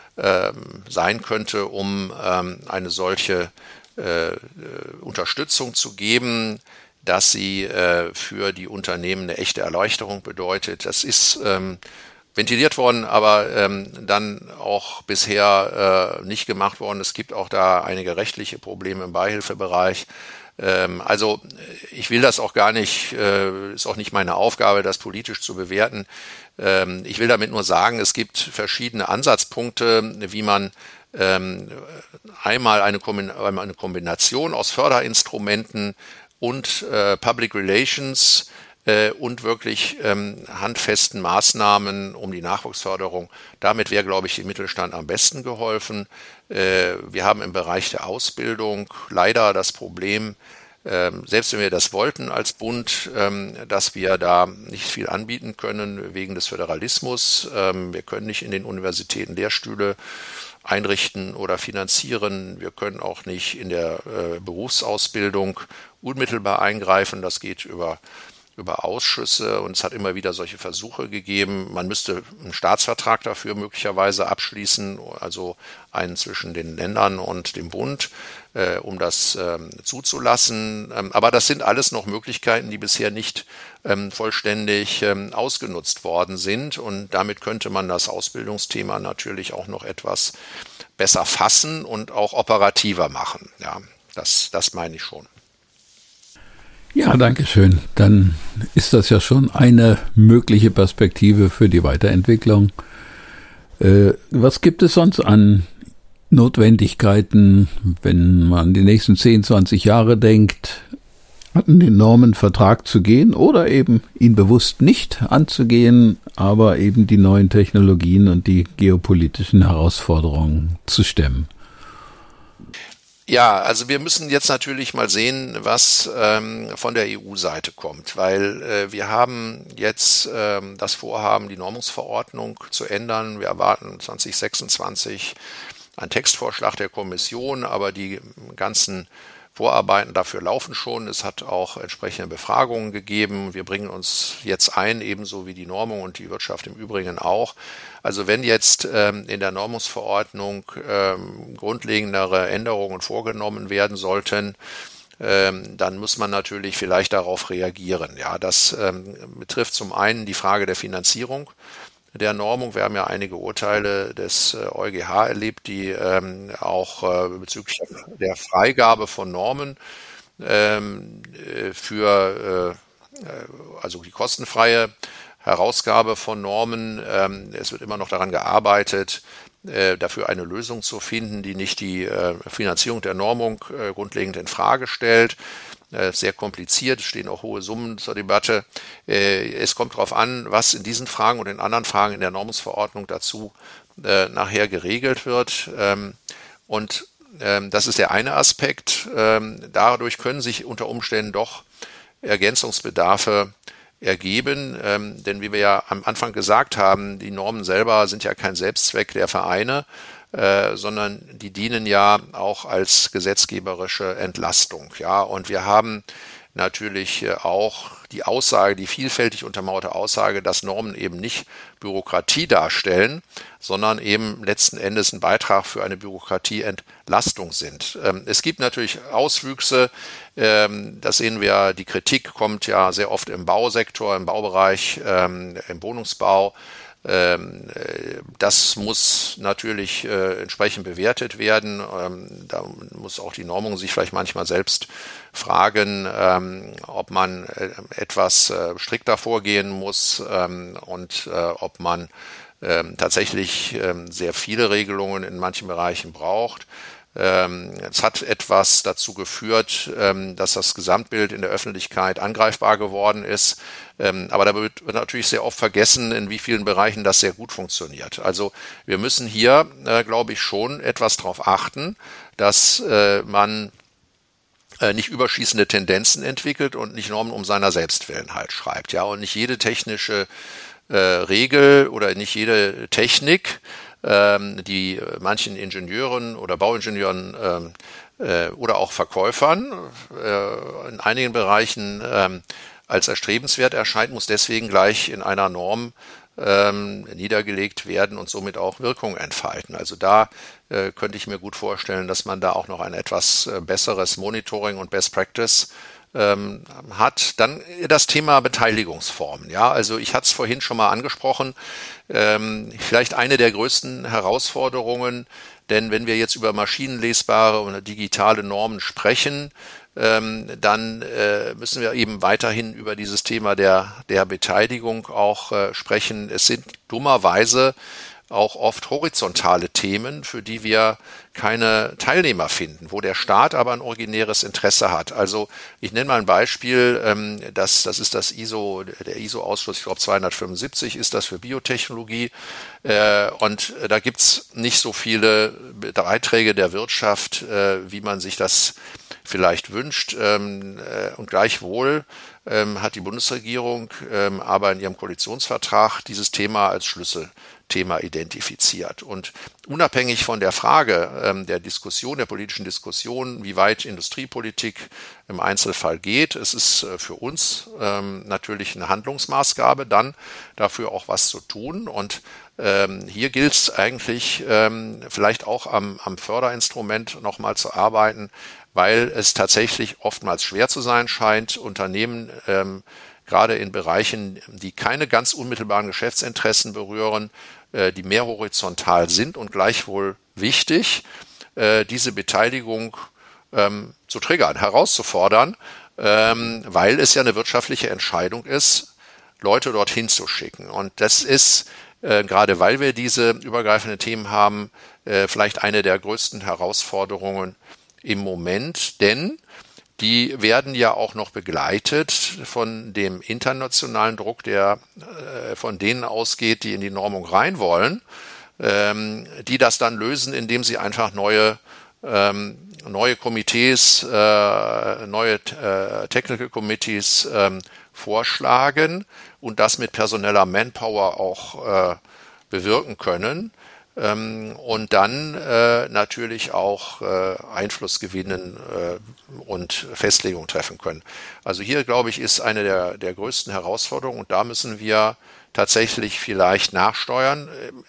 ähm, sein könnte, um ähm, eine solche äh, Unterstützung zu geben, dass sie äh, für die Unternehmen eine echte Erleichterung bedeutet. Das ist ähm, ventiliert worden, aber ähm, dann auch bisher äh, nicht gemacht worden. Es gibt auch da einige rechtliche Probleme im Beihilfebereich. Ähm, also ich will das auch gar nicht, äh, ist auch nicht meine Aufgabe, das politisch zu bewerten. Ähm, ich will damit nur sagen, es gibt verschiedene Ansatzpunkte, wie man ähm, einmal eine, eine Kombination aus Förderinstrumenten und äh, Public Relations äh, und wirklich ähm, handfesten Maßnahmen um die Nachwuchsförderung. Damit wäre, glaube ich, dem Mittelstand am besten geholfen. Äh, wir haben im Bereich der Ausbildung leider das Problem, Ähm, selbst wenn wir das wollten als Bund, ähm, dass wir da nicht viel anbieten können wegen des Föderalismus. Ähm, wir können nicht in den Universitäten Lehrstühle einrichten oder finanzieren. Wir können auch nicht in der äh, Berufsausbildung unmittelbar eingreifen. Das geht über über Ausschüsse, und es hat immer wieder solche Versuche gegeben. Man müsste einen Staatsvertrag dafür möglicherweise abschließen, also einen zwischen den Ländern und dem Bund, äh, um das ähm, zuzulassen. Ähm, aber das sind alles noch Möglichkeiten, die bisher nicht ähm, vollständig ähm, ausgenutzt worden sind, und damit könnte man das Ausbildungsthema natürlich auch noch etwas besser fassen und auch operativer machen. Ja, das, das meine ich schon. Ja, danke schön. Dann ist das ja schon eine mögliche Perspektive für die Weiterentwicklung. Äh, was gibt es sonst an Notwendigkeiten, wenn man die nächsten zehn, zwanzig Jahre denkt, an den Normenvertrag zu gehen oder eben ihn bewusst nicht anzugehen, aber eben die neuen Technologien und die geopolitischen Herausforderungen zu stemmen? Ja, also wir müssen jetzt natürlich mal sehen, was ähm, von der E U-Seite kommt, weil äh, wir haben jetzt ähm, das Vorhaben, die Normungsverordnung zu ändern. Wir erwarten zwanzig sechsundzwanzig einen Textvorschlag der Kommission, aber die ganzen Vorarbeiten dafür laufen schon. Es hat auch entsprechende Befragungen gegeben. Wir bringen uns jetzt ein, ebenso wie die Normung und die Wirtschaft im Übrigen auch. Also wenn jetzt ähm, in der Normungsverordnung ähm, grundlegendere Änderungen vorgenommen werden sollten, ähm, dann muss man natürlich vielleicht darauf reagieren. Ja, das ähm, betrifft zum einen die Frage der Finanzierung der Normung. Wir haben ja einige Urteile des äh, EuGH erlebt, die ähm, auch äh, bezüglich der Freigabe von Normen ähm, für äh, also die kostenfreie Herausgabe von Normen. Ähm, es wird immer noch daran gearbeitet, äh, dafür eine Lösung zu finden, die nicht die äh, Finanzierung der Normung äh, grundlegend in Frage stellt. Sehr kompliziert, es stehen auch hohe Summen zur Debatte. Es kommt darauf an, was in diesen Fragen und in anderen Fragen in der Normungsverordnung dazu nachher geregelt wird. Und das ist der eine Aspekt. Dadurch können sich unter Umständen doch Ergänzungsbedarfe ergeben, denn wie wir ja am Anfang gesagt haben, die Normen selber sind ja kein Selbstzweck der Vereine, Äh, sondern die dienen ja auch als gesetzgeberische Entlastung. Ja, und wir haben natürlich äh, auch die Aussage, die vielfältig untermauerte Aussage, dass Normen eben nicht Bürokratie darstellen, sondern eben letzten Endes ein Beitrag für eine Bürokratieentlastung sind. Ähm, es gibt natürlich Auswüchse, ähm, das sehen wir, die Kritik kommt ja sehr oft im Bausektor, im Baubereich, ähm, im Wohnungsbau. Das muss natürlich äh, entsprechend bewertet werden. Ähm, da muss auch die Normung sich vielleicht manchmal selbst fragen, ähm, ob man äh, etwas äh, strikter vorgehen muss ähm, und äh, ob man äh, tatsächlich äh, sehr viele Regelungen in manchen Bereichen braucht. Es hat etwas dazu geführt, dass das Gesamtbild in der Öffentlichkeit angreifbar geworden ist. Aber da wird natürlich sehr oft vergessen, in wie vielen Bereichen das sehr gut funktioniert. Also wir müssen hier, glaube ich, schon etwas darauf achten, dass man nicht überschießende Tendenzen entwickelt und nicht Normen um seiner selbst willen halt schreibt. Ja, und nicht jede technische Regel oder nicht jede Technik, die manchen Ingenieuren oder Bauingenieuren äh, oder auch Verkäufern äh, in einigen Bereichen äh, als erstrebenswert erscheint, muss deswegen gleich in einer Norm äh, niedergelegt werden und somit auch Wirkung entfalten. Also da äh, könnte ich mir gut vorstellen, dass man da auch noch ein etwas äh, besseres Monitoring und Best Practice Ähm, hat. Dann das Thema Beteiligungsformen. Ja, also ich hatte es vorhin schon mal angesprochen, ähm, vielleicht eine der größten Herausforderungen, denn wenn wir jetzt über maschinenlesbare oder digitale Normen sprechen, ähm, dann äh, müssen wir eben weiterhin über dieses Thema der, der Beteiligung auch äh, sprechen. Es sind dummerweise auch oft horizontale Themen, für die wir keine Teilnehmer finden, wo der Staat aber ein originäres Interesse hat. Also ich nenne mal ein Beispiel, das, das ist das I S O, der I S O-Ausschuss, ich glaube zweihundertfünfundsiebzig ist das für Biotechnologie, und da gibt's nicht so viele Beiträge der Wirtschaft, wie man sich das vielleicht wünscht, und gleichwohl hat die Bundesregierung aber in ihrem Koalitionsvertrag dieses Thema als Schlüsselthema identifiziert. Und unabhängig von der Frage ähm, der Diskussion, der politischen Diskussion, wie weit Industriepolitik im Einzelfall geht, es ist äh, für uns ähm, natürlich eine Handlungsmaßgabe, dann dafür auch was zu tun. Und ähm, hier gilt es eigentlich ähm, vielleicht auch am, am Förderinstrument nochmal zu arbeiten, weil es tatsächlich oftmals schwer zu sein scheint, Unternehmen ähm, gerade in Bereichen, die keine ganz unmittelbaren Geschäftsinteressen berühren, äh, die mehr horizontal sind und gleichwohl wichtig, äh, diese Beteiligung ähm, zu triggern, herauszufordern, ähm, weil es ja eine wirtschaftliche Entscheidung ist, Leute dorthin zu schicken. Und das ist, äh, gerade weil wir diese übergreifenden Themen haben, äh, vielleicht eine der größten Herausforderungen im Moment, denn die werden ja auch noch begleitet von dem internationalen Druck, der äh, von denen ausgeht, die in die Normung rein wollen, ähm, die das dann lösen, indem sie einfach neue, ähm, neue Komitees, äh, neue äh, Technical Committees ähm, vorschlagen und das mit personeller Manpower auch äh, bewirken können. Und dann äh, natürlich auch äh, Einfluss gewinnen äh, und Festlegungen treffen können. Also hier, glaube ich, ist eine der, der größten Herausforderungen und da müssen wir tatsächlich vielleicht nachsteuern.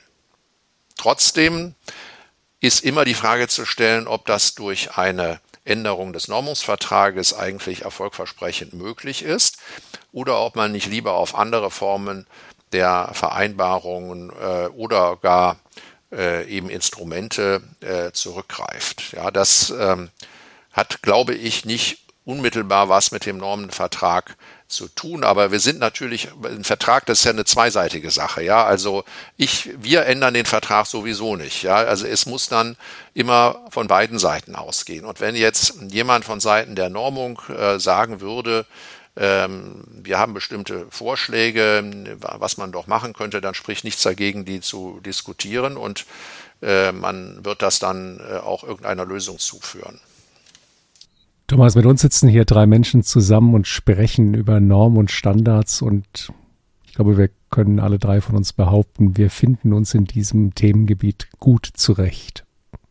Trotzdem ist immer die Frage zu stellen, ob das durch eine Änderung des Normungsvertrages eigentlich erfolgversprechend möglich ist oder ob man nicht lieber auf andere Formen der Vereinbarungen äh, oder gar Äh, eben Instrumente äh, zurückgreift. Ja, das ähm, hat, glaube ich, nicht unmittelbar was mit dem Normenvertrag zu tun, aber wir sind natürlich, ein Vertrag, das ist ja eine zweiseitige Sache, ja, also ich, wir ändern den Vertrag sowieso nicht, ja, also es muss dann immer von beiden Seiten ausgehen und wenn jetzt jemand von Seiten der Normung äh, sagen würde, wir haben bestimmte Vorschläge, was man doch machen könnte, dann spricht nichts dagegen, die zu diskutieren und äh, man wird das dann äh, auch irgendeiner Lösung zuführen. Thomas, mit uns sitzen hier drei Menschen zusammen und sprechen über Normen und Standards und ich glaube, wir können alle drei von uns behaupten, wir finden uns in diesem Themengebiet gut zurecht.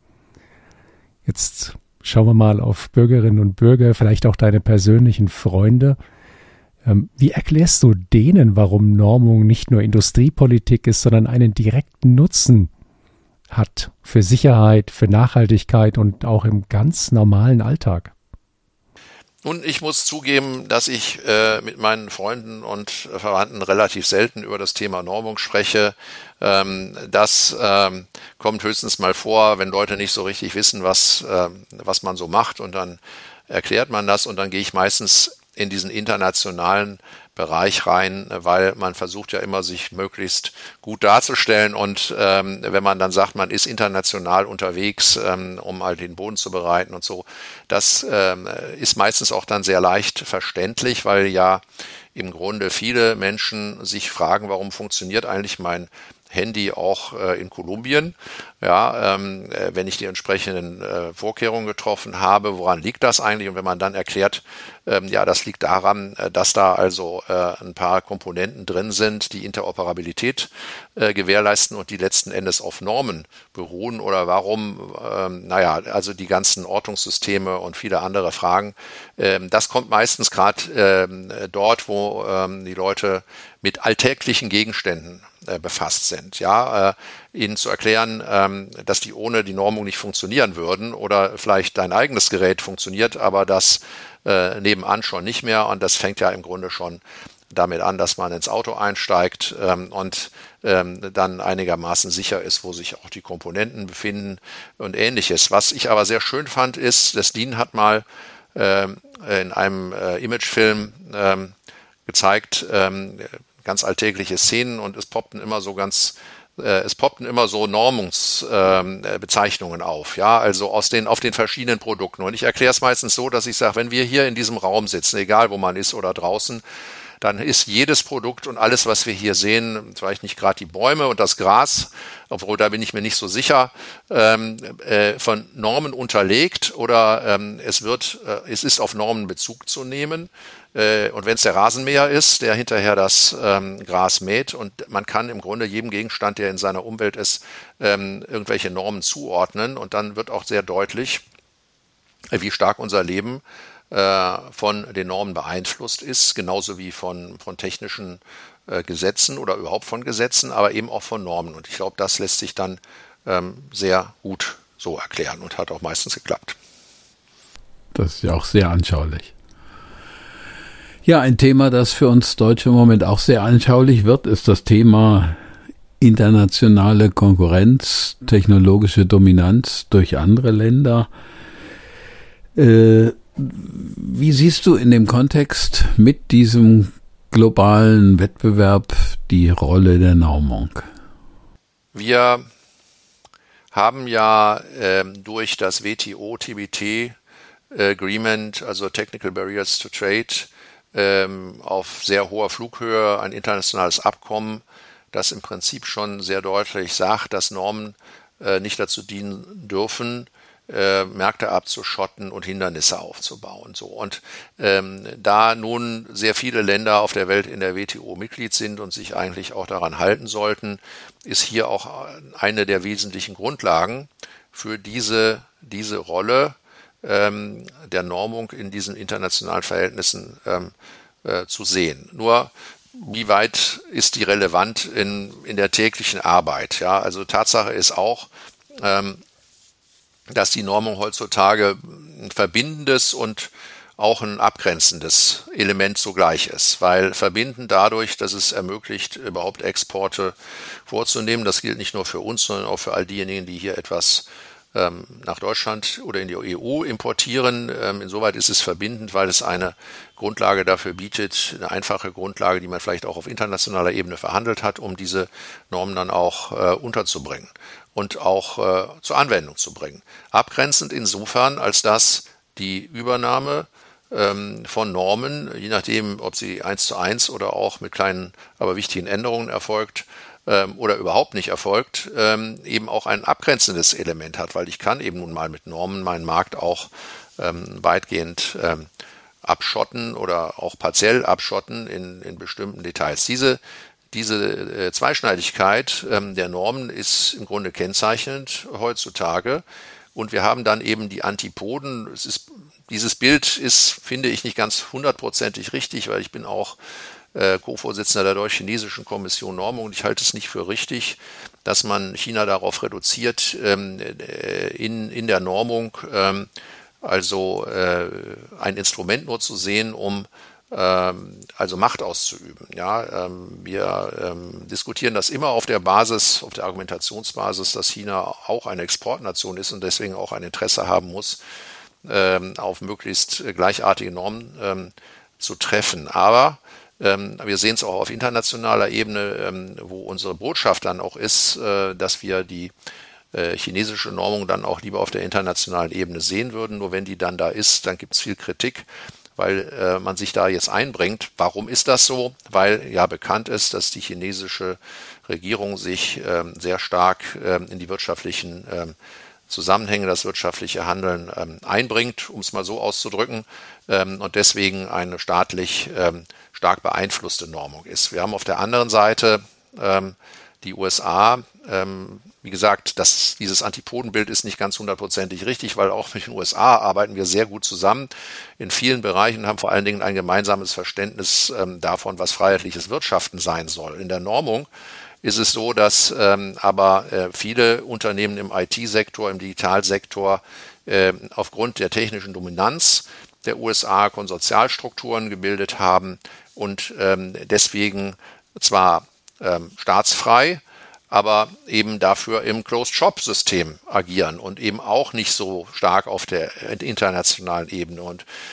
Jetzt schauen wir mal auf Bürgerinnen und Bürger, vielleicht auch deine persönlichen Freunde. Wie erklärst du denen, warum Normung nicht nur Industriepolitik ist, sondern einen direkten Nutzen hat für Sicherheit, für Nachhaltigkeit und auch im ganz normalen Alltag? Nun, ich muss zugeben, dass ich äh, mit meinen Freunden und Verwandten relativ selten über das Thema Normung spreche. Ähm, das ähm, kommt höchstens mal vor, wenn Leute nicht so richtig wissen, was, äh, was man so macht und dann erklärt man das und dann gehe ich meistens in diesen internationalen Bereich rein, weil man versucht ja immer, sich möglichst gut darzustellen und ähm, wenn man dann sagt, man ist international unterwegs, ähm, um halt den Boden zu bereiten und so, das ähm, ist meistens auch dann sehr leicht verständlich, weil ja im Grunde viele Menschen sich fragen, warum funktioniert eigentlich mein Handy auch äh, in Kolumbien, ja, ähm, äh, wenn ich die entsprechenden äh, Vorkehrungen getroffen habe, woran liegt das eigentlich? Und wenn man dann erklärt, ähm, ja, das liegt daran, äh, dass da also äh, ein paar Komponenten drin sind, die Interoperabilität äh, gewährleisten und die letzten Endes auf Normen beruhen oder warum, ähm, naja, also die ganzen Ortungssysteme und viele andere Fragen, ähm, das kommt meistens gerade ähm, dort, wo ähm, die Leute mit alltäglichen Gegenständen äh, befasst sind. Ja, äh, ihnen zu erklären, ähm, dass die ohne die Normung nicht funktionieren würden oder vielleicht dein eigenes Gerät funktioniert, aber das äh, nebenan schon nicht mehr und das fängt ja im Grunde schon damit an, dass man ins Auto einsteigt ähm, und ähm, dann einigermaßen sicher ist, wo sich auch die Komponenten befinden und Ähnliches. Was ich aber sehr schön fand, ist, das D I N hat mal ähm, in einem äh, Imagefilm ähm, gezeigt, ähm, ganz alltägliche Szenen und es poppten immer so ganz Es poppten immer so Normungsbezeichnungen ähm, auf, ja, also aus den, auf den verschiedenen Produkten. Und ich erkläre es meistens so, dass ich sage, wenn wir hier in diesem Raum sitzen, egal wo man ist oder draußen, dann ist jedes Produkt und alles, was wir hier sehen, vielleicht nicht gerade die Bäume und das Gras, obwohl da bin ich mir nicht so sicher, ähm, äh, von Normen unterlegt oder ähm, es wird, äh, es ist auf Normen Bezug zu nehmen. Und wenn es der Rasenmäher ist, der hinterher das ähm, Gras mäht und man kann im Grunde jedem Gegenstand, der in seiner Umwelt ist, ähm, irgendwelche Normen zuordnen und dann wird auch sehr deutlich, wie stark unser Leben äh, von den Normen beeinflusst ist, genauso wie von, von technischen äh, Gesetzen oder überhaupt von Gesetzen, aber eben auch von Normen. Und ich glaube, das lässt sich dann ähm, sehr gut so erklären und hat auch meistens geklappt. Das ist ja auch sehr anschaulich. Ja, ein Thema, das für uns Deutsche im Moment auch sehr anschaulich wird, ist das Thema internationale Konkurrenz, technologische Dominanz durch andere Länder. Äh, wie siehst du in dem Kontext mit diesem globalen Wettbewerb die Rolle der Normung? Wir haben ja äh, durch das W T O-T B T-Agreement, also Technical Barriers to Trade, ähm, auf sehr hoher Flughöhe ein internationales Abkommen, das im Prinzip schon sehr deutlich sagt, dass Normen äh, nicht dazu dienen dürfen, äh, Märkte abzuschotten und Hindernisse aufzubauen. So. Und ähm, da nun sehr viele Länder auf der Welt in der W T O Mitglied sind und sich eigentlich auch daran halten sollten, ist hier auch eine der wesentlichen Grundlagen für diese, diese Rolle ähm, der Normung in diesen internationalen Verhältnissen ähm, äh, zu sehen. Nur wie weit ist die relevant in, in der täglichen Arbeit? Ja, also Tatsache ist auch, ähm, dass die Normung heutzutage ein verbindendes und auch ein abgrenzendes Element zugleich ist, weil verbinden dadurch, dass es ermöglicht, überhaupt Exporte vorzunehmen. Das gilt nicht nur für uns, sondern auch für all diejenigen, die hier etwas ähm, nach Deutschland oder in die E U importieren. Ähm, insoweit ist es verbindend, weil es eine Grundlage dafür bietet, eine einfache Grundlage, die man vielleicht auch auf internationaler Ebene verhandelt hat, um diese Normen dann auch äh, unterzubringen und auch äh, zur Anwendung zu bringen. Abgrenzend insofern, als dass die Übernahme ähm, von Normen, je nachdem, ob sie eins zu eins oder auch mit kleinen, aber wichtigen Änderungen erfolgt ähm, oder überhaupt nicht erfolgt, ähm, eben auch ein abgrenzendes Element hat, weil ich kann eben nun mal mit Normen meinen Markt auch ähm, weitgehend ähm, abschotten oder auch partiell abschotten in, in bestimmten Details. Diese Diese Zweischneidigkeit der Normen ist im Grunde kennzeichnend heutzutage. Und wir haben dann eben die Antipoden. Es ist, dieses Bild ist, finde ich, nicht ganz hundertprozentig richtig, weil ich bin auch äh, Co-Vorsitzender der Deutsch-Chinesischen Kommission Normung und ich halte es nicht für richtig, dass man China darauf reduziert, ähm, in, in der Normung ähm, also äh, ein Instrument nur zu sehen, um also Macht auszuüben. Ja, wir diskutieren das immer auf der Basis, auf der Argumentationsbasis, dass China auch eine Exportnation ist und deswegen auch ein Interesse haben muss, auf möglichst gleichartige Normen zu treffen. Aber wir sehen es auch auf internationaler Ebene, wo unsere Botschaft dann auch ist, dass wir die chinesische Normung dann auch lieber auf der internationalen Ebene sehen würden. Nur wenn die dann da ist, dann gibt es viel Kritik, weil äh, man sich da jetzt einbringt. Warum ist das so? Weil ja bekannt ist, dass die chinesische Regierung sich ähm, sehr stark ähm, in die wirtschaftlichen ähm, Zusammenhänge, das wirtschaftliche Handeln ähm, einbringt, um es mal so auszudrücken, ähm, und deswegen eine staatlich ähm, stark beeinflusste Normung ist. Wir haben auf der anderen Seite ähm, die U S A. Ähm, wie gesagt, das, dieses Antipodenbild ist nicht ganz hundertprozentig richtig, weil auch mit den U S A arbeiten wir sehr gut zusammen in vielen Bereichen, haben vor allen Dingen ein gemeinsames Verständnis ähm, davon, was freiheitliches Wirtschaften sein soll. In der Normung ist es so, dass ähm, aber äh, viele Unternehmen im I T-Sektor, im Digitalsektor äh, aufgrund der technischen Dominanz der U S A Konsortialstrukturen gebildet haben und ähm, deswegen zwar ähm, staatsfrei, aber eben dafür im Closed-Shop-System agieren und eben auch nicht so stark auf der internationalen Ebene. Und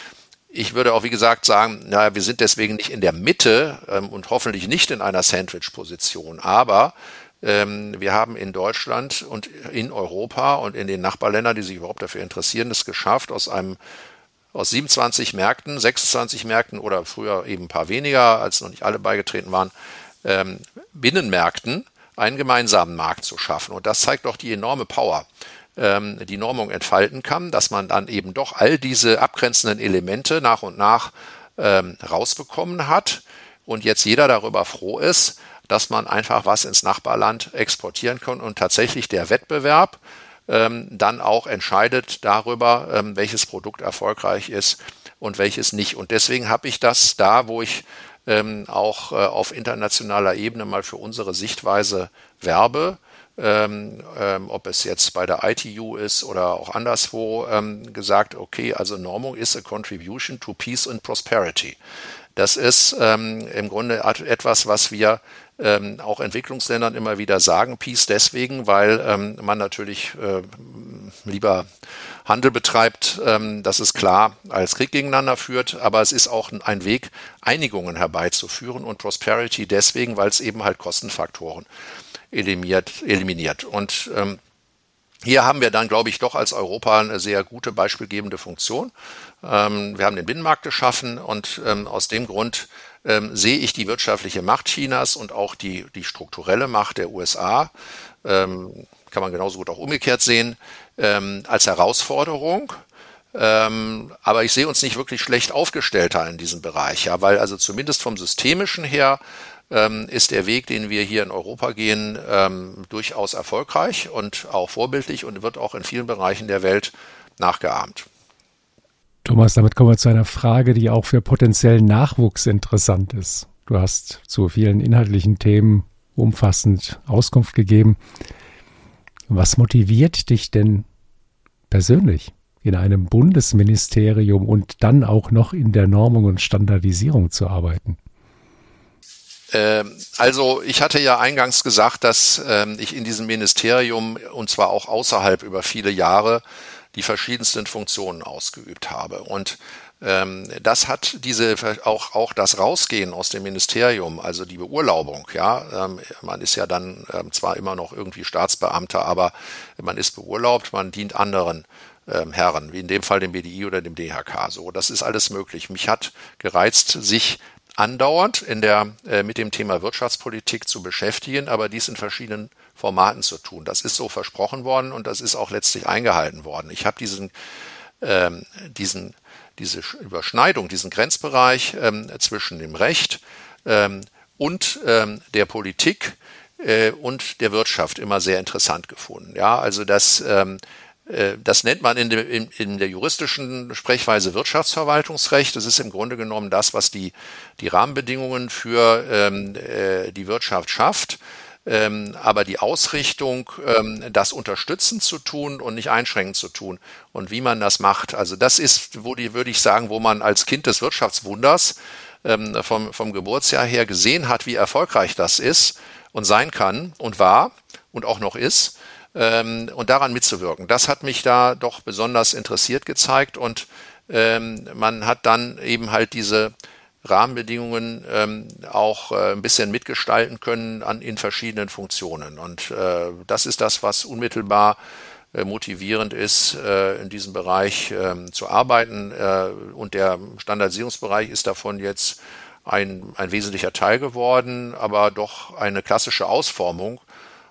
Ich würde auch, wie gesagt, sagen, naja, wir sind deswegen nicht in der Mitte ähm, und hoffentlich nicht in einer Sandwich-Position. Aber ähm, wir haben in Deutschland und in Europa und in den Nachbarländern, die sich überhaupt dafür interessieren, es geschafft, aus einem aus siebenundzwanzig Märkten, sechsundzwanzig Märkten oder früher eben ein paar weniger, als noch nicht alle beigetreten waren, ähm, Binnenmärkten einen gemeinsamen Markt zu schaffen. Und das zeigt doch die enorme Power, die Normung entfalten kann, dass man dann eben doch all diese abgrenzenden Elemente nach und nach ähm, rausbekommen hat und jetzt jeder darüber froh ist, dass man einfach was ins Nachbarland exportieren kann und tatsächlich der Wettbewerb ähm, dann auch entscheidet darüber, ähm, welches Produkt erfolgreich ist und welches nicht. Und deswegen habe ich das da, wo ich ähm, auch äh, auf internationaler Ebene mal für unsere Sichtweise werbe, Ähm, ähm, ob es jetzt bei der I T U ist oder auch anderswo, ähm, gesagt, okay, also Normung is a contribution to peace and prosperity. Das ist ähm, im Grunde etwas, was wir ähm, auch Entwicklungsländern immer wieder sagen. Peace deswegen, weil ähm, man natürlich äh, lieber Handel betreibt, ähm, das ist klar, als Krieg gegeneinander führt, aber es ist auch ein Weg, Einigungen herbeizuführen und Prosperity deswegen, weil es eben halt Kostenfaktoren eliminiert. eliminiert. Und ähm, hier haben wir dann, glaube ich, doch als Europa eine sehr gute, beispielgebende Funktion. Ähm, wir haben den Binnenmarkt geschaffen und ähm, aus dem Grund ähm, sehe ich die wirtschaftliche Macht Chinas und auch die, die strukturelle Macht der U S A, ähm, kann man genauso gut auch umgekehrt sehen, ähm, als Herausforderung. Ähm, aber ich sehe uns nicht wirklich schlecht aufgestellter in diesem Bereich, ja, weil also zumindest vom Systemischen her ähm, ist der Weg, den wir hier in Europa gehen, ähm, durchaus erfolgreich und auch vorbildlich und wird auch in vielen Bereichen der Welt nachgeahmt. Thomas, damit kommen wir zu einer Frage, die auch für potenziellen Nachwuchs interessant ist. Du hast zu vielen inhaltlichen Themen umfassend Auskunft gegeben. Was motiviert dich denn persönlich in einem Bundesministerium und dann auch noch in der Normung und Standardisierung zu arbeiten? Also ich hatte ja eingangs gesagt, dass ich in diesem Ministerium und zwar auch außerhalb über viele Jahre die verschiedensten Funktionen ausgeübt habe. Und das hat diese auch auch das Rausgehen aus dem Ministerium, also die Beurlaubung, ja, man ist ja dann zwar immer noch irgendwie Staatsbeamter, aber man ist beurlaubt, man dient anderen Herren, wie in dem Fall dem B D I oder dem D H K. So, das ist alles möglich. Mich hat gereizt, sich andauernd in der, äh, mit dem Thema Wirtschaftspolitik zu beschäftigen, aber dies in verschiedenen Formaten zu tun. Das ist so versprochen worden und das ist auch letztlich eingehalten worden. Ich habe diesen, ähm, diesen, diese Überschneidung, diesen Grenzbereich ähm, zwischen dem Recht ähm, und ähm, der Politik äh, und der Wirtschaft immer sehr interessant gefunden. Ja, also das ähm, Das nennt man in, de, in, in der juristischen Sprechweise Wirtschaftsverwaltungsrecht. Das ist im Grunde genommen das, was die, die Rahmenbedingungen für ähm, äh, die Wirtschaft schafft. Ähm, aber die Ausrichtung, ähm, das unterstützend zu tun und nicht einschränkend zu tun und wie man das macht. Also das ist, wo die, würde ich sagen, wo man als Kind des Wirtschaftswunders ähm, vom, vom Geburtsjahr her gesehen hat, wie erfolgreich das ist und sein kann und war und auch noch ist. Ähm, und daran mitzuwirken. Das hat mich da doch besonders interessiert gezeigt und ähm, man hat dann eben halt diese Rahmenbedingungen ähm, auch äh, ein bisschen mitgestalten können an, in verschiedenen Funktionen. Und äh, das ist das, was unmittelbar äh, motivierend ist, äh, in diesem Bereich äh, zu arbeiten. Äh, und der Standardisierungsbereich ist davon jetzt ein, ein wesentlicher Teil geworden, aber doch eine klassische Ausformung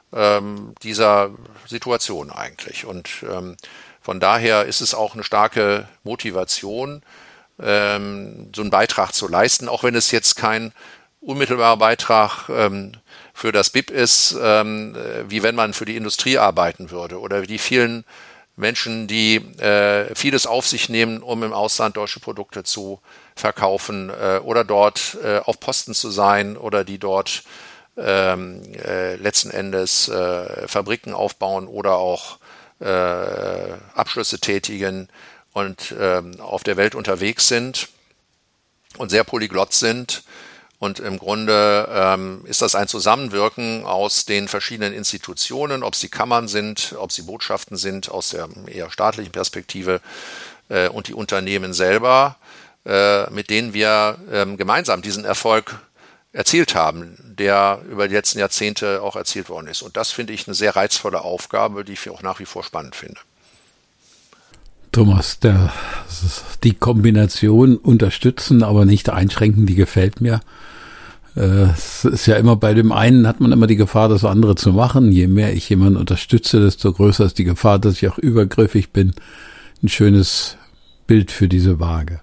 dieser Situation eigentlich. Und ähm, von daher ist es auch eine starke Motivation, ähm, so einen Beitrag zu leisten, auch wenn es jetzt kein unmittelbarer Beitrag ähm, für das B I P ist, ähm, wie wenn man für die Industrie arbeiten würde oder die vielen Menschen, die äh, vieles auf sich nehmen, um im Ausland deutsche Produkte zu verkaufen äh, oder dort äh, auf Posten zu sein oder die dort Ähm, äh, letzten Endes äh, Fabriken aufbauen oder auch äh, Abschlüsse tätigen und äh, auf der Welt unterwegs sind und sehr polyglott sind. Und im Grunde ähm, ist das ein Zusammenwirken aus den verschiedenen Institutionen, ob sie Kammern sind, ob sie Botschaften sind, aus der eher staatlichen Perspektive äh, und die Unternehmen selber, äh, mit denen wir ähm, gemeinsam diesen Erfolg erzielt haben, der über die letzten Jahrzehnte auch erzielt worden ist. Und das finde ich eine sehr reizvolle Aufgabe, die ich auch nach wie vor spannend finde. Thomas, der, die Kombination unterstützen, aber nicht einschränken, die gefällt mir. Es ist ja immer bei dem einen hat man immer die Gefahr, das andere zu machen. Je mehr ich jemanden unterstütze, desto größer ist die Gefahr, dass ich auch übergriffig bin. Ein schönes Bild für diese Waage.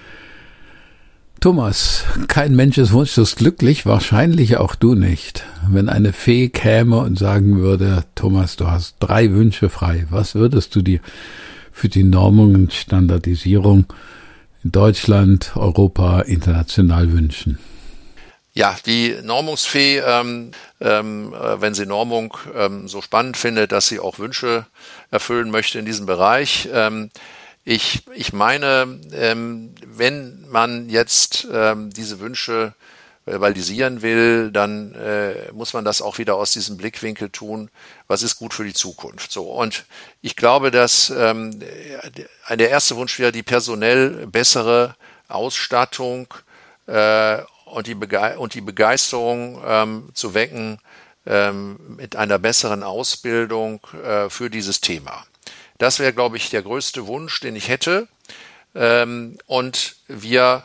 Thomas, kein Mensch ist wunschlos glücklich, wahrscheinlich auch du nicht. Wenn eine Fee käme und sagen würde, Thomas, du hast drei Wünsche frei, was würdest du dir für die Normung und Standardisierung in Deutschland, Europa, international wünschen? Ja, die Normungsfee, ähm, ähm, wenn sie Normung ähm, so spannend findet, dass sie auch Wünsche erfüllen möchte in diesem Bereich. Ähm, ich, ich meine, ähm, wenn man jetzt ähm, diese Wünsche validisieren will, dann äh, muss man das auch wieder aus diesem Blickwinkel tun, was ist gut für die Zukunft. So, und ich glaube, dass ähm, der erste Wunsch wäre die personell bessere Ausstattung äh, und die, Bege- und die Begeisterung ähm, zu wecken ähm, mit einer besseren Ausbildung äh, für dieses Thema. Das wäre, glaube ich, der größte Wunsch, den ich hätte. Ähm, und wir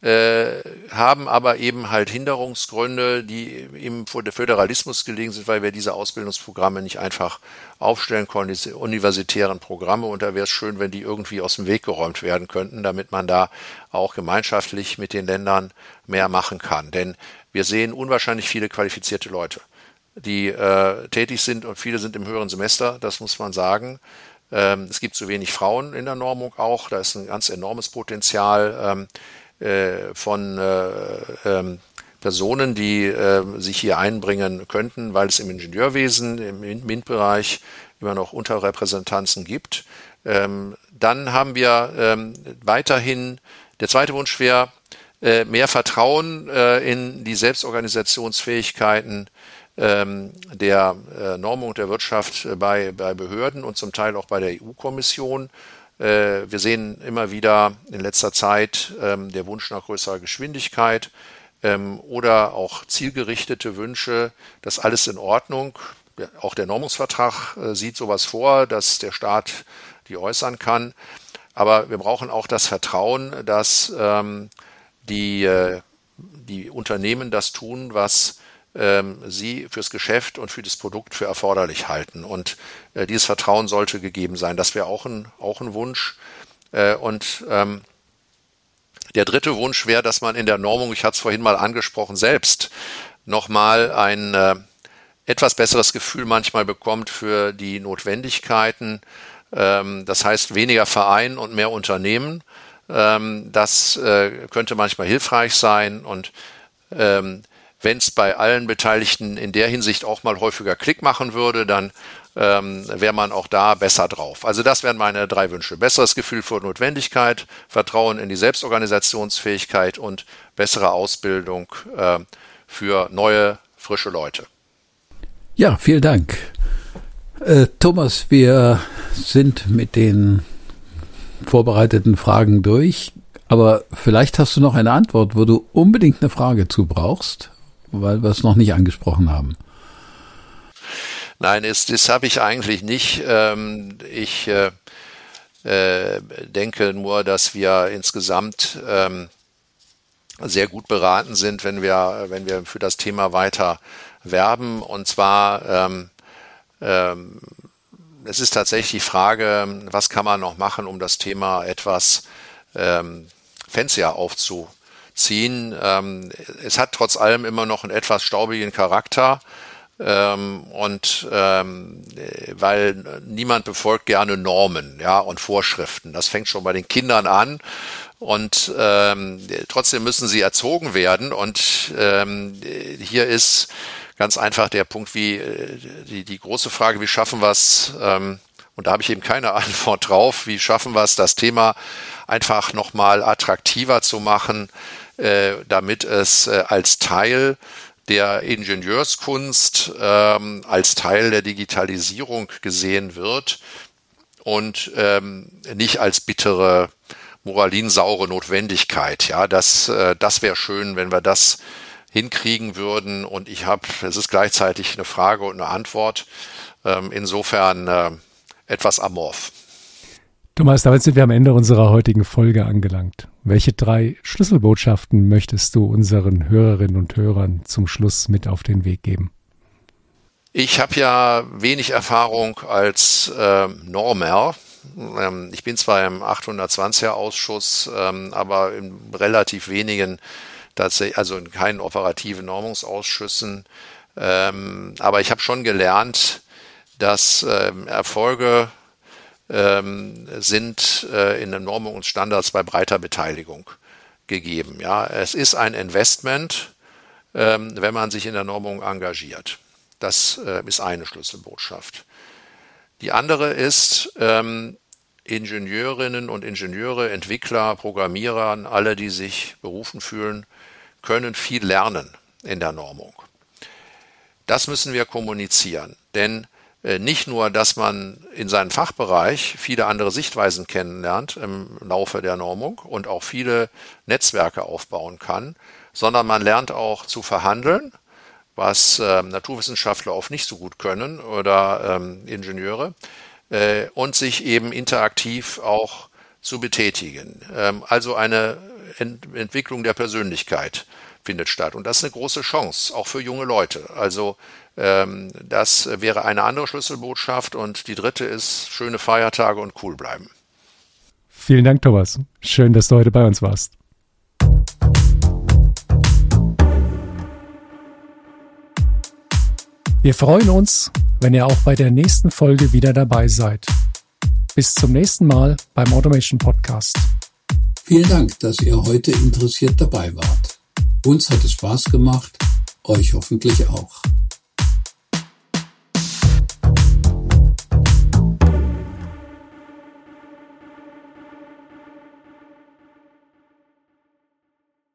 äh, haben aber eben halt Hinderungsgründe, die im Föderalismus gelegen sind, weil wir diese Ausbildungsprogramme nicht einfach aufstellen konnten, diese universitären Programme. Und da wäre es schön, wenn die irgendwie aus dem Weg geräumt werden könnten, damit man da auch gemeinschaftlich mit den Ländern mehr machen kann. Denn wir sehen unwahrscheinlich viele qualifizierte Leute, die äh, tätig sind, und viele sind im höheren Semester, das muss man sagen. Ähm, es gibt zu wenig Frauen in der Normung auch, da ist ein ganz enormes Potenzial ähm, äh, von äh, ähm, Personen, die äh, sich hier einbringen könnten, weil es im Ingenieurwesen, im M I N T-Bereich immer noch Unterrepräsentanzen gibt. Ähm, dann haben wir ähm, weiterhin, der zweite Wunsch wäre, äh, mehr Vertrauen äh, in die Selbstorganisationsfähigkeiten ähm, der äh, Normung der Wirtschaft äh, bei, bei Behörden und zum Teil auch bei der E U-Kommission. Äh, wir sehen immer wieder in letzter Zeit ähm, der Wunsch nach größerer Geschwindigkeit ähm, oder auch zielgerichtete Wünsche, das alles in Ordnung. Auch der Normungsvertrag äh, sieht sowas vor, dass der Staat die äußern kann. Aber wir brauchen auch das Vertrauen, dass ähm, die, äh, die Unternehmen das tun, was ähm, sie fürs Geschäft und für das Produkt für erforderlich halten. Und äh, dieses Vertrauen sollte gegeben sein. Das wäre auch ein, auch ein Wunsch. Äh, und ähm, der dritte Wunsch wäre, dass man in der Normung, ich hatte es vorhin mal angesprochen, selbst nochmal ein äh, etwas besseres Gefühl manchmal bekommt für die Notwendigkeiten. Ähm, das heißt, weniger Verein und mehr Unternehmen. Ähm, das äh, könnte manchmal hilfreich sein. Und ähm, wenn es bei allen Beteiligten in der Hinsicht auch mal häufiger Klick machen würde, dann ähm, wäre man auch da besser drauf. Also das wären meine drei Wünsche. Besseres Gefühl für Notwendigkeit, Vertrauen in die Selbstorganisationsfähigkeit und bessere Ausbildung äh, für neue, frische Leute. Ja, vielen Dank. Äh, Thomas, wir sind mit den vorbereiteten Fragen durch, aber vielleicht hast du noch eine Antwort, wo du unbedingt eine Frage zu brauchst, weil wir es noch nicht angesprochen haben. Nein, das, das habe ich eigentlich nicht. Ähm, ich äh, äh, denke nur, dass wir insgesamt ähm, sehr gut beraten sind, wenn wir, wenn wir für das Thema weiter werben. Und zwar, ähm, ähm, es ist tatsächlich die Frage, was kann man noch machen, um das Thema etwas ähm, fancier aufzuziehen. Ähm, es hat trotz allem immer noch einen etwas staubigen Charakter. Ähm, und ähm, weil niemand befolgt gerne Normen, ja, und Vorschriften. Das fängt schon bei den Kindern an. Und ähm, trotzdem müssen sie erzogen werden. Und ähm, hier ist ganz einfach der Punkt, wie die, die große Frage, wie schaffen wir es, ähm, und da habe ich eben keine Antwort drauf, wie schaffen wir es, das Thema einfach nochmal attraktiver zu machen, äh, damit es äh, als Teil der Ingenieurskunst, ähm, als Teil der Digitalisierung gesehen wird und ähm, nicht als bittere moralinsaure Notwendigkeit. Ja, das, äh, das wäre schön, wenn wir das hinkriegen würden. Und ich habe, es ist gleichzeitig eine Frage und eine Antwort. Ähm, insofern äh, etwas amorph. Thomas, damit sind wir am Ende unserer heutigen Folge angelangt. Welche drei Schlüsselbotschaften möchtest du unseren Hörerinnen und Hörern zum Schluss mit auf den Weg geben? Ich habe ja wenig Erfahrung als äh, Normer. Ähm, ich bin zwar im achthundertzwanziger Ausschuss, ähm, aber in relativ wenigen, tatsächlich, also in keinen operativen Normungsausschüssen. Ähm, aber ich habe schon gelernt, dass ähm, Erfolge ähm, sind äh, in der Normung und Standards bei breiter Beteiligung gegeben. Ja, es ist ein Investment, ähm, wenn man sich in der Normung engagiert. Das äh, ist eine Schlüsselbotschaft. Die andere ist, ähm, Ingenieurinnen und Ingenieure, Entwickler, Programmierer, alle, die sich berufen fühlen, können viel lernen in der Normung. Das müssen wir kommunizieren, denn äh, nicht nur, dass man in seinem Fachbereich viele andere Sichtweisen kennenlernt im Laufe der Normung und auch viele Netzwerke aufbauen kann, sondern man lernt auch zu verhandeln, was äh, Naturwissenschaftler oft nicht so gut können oder ähm, Ingenieure, äh, und sich eben interaktiv auch zu betätigen. Ähm, also eine Ent- Entwicklung der Persönlichkeit findet statt. Und das ist eine große Chance, auch für junge Leute. Also ähm, das wäre eine andere Schlüsselbotschaft. Und die dritte ist, schöne Feiertage und cool bleiben. Vielen Dank, Thomas. Schön, dass du heute bei uns warst. Wir freuen uns, wenn ihr auch bei der nächsten Folge wieder dabei seid. Bis zum nächsten Mal beim Automation Podcast. Vielen Dank, dass ihr heute interessiert dabei wart. Uns hat es Spaß gemacht, euch hoffentlich auch.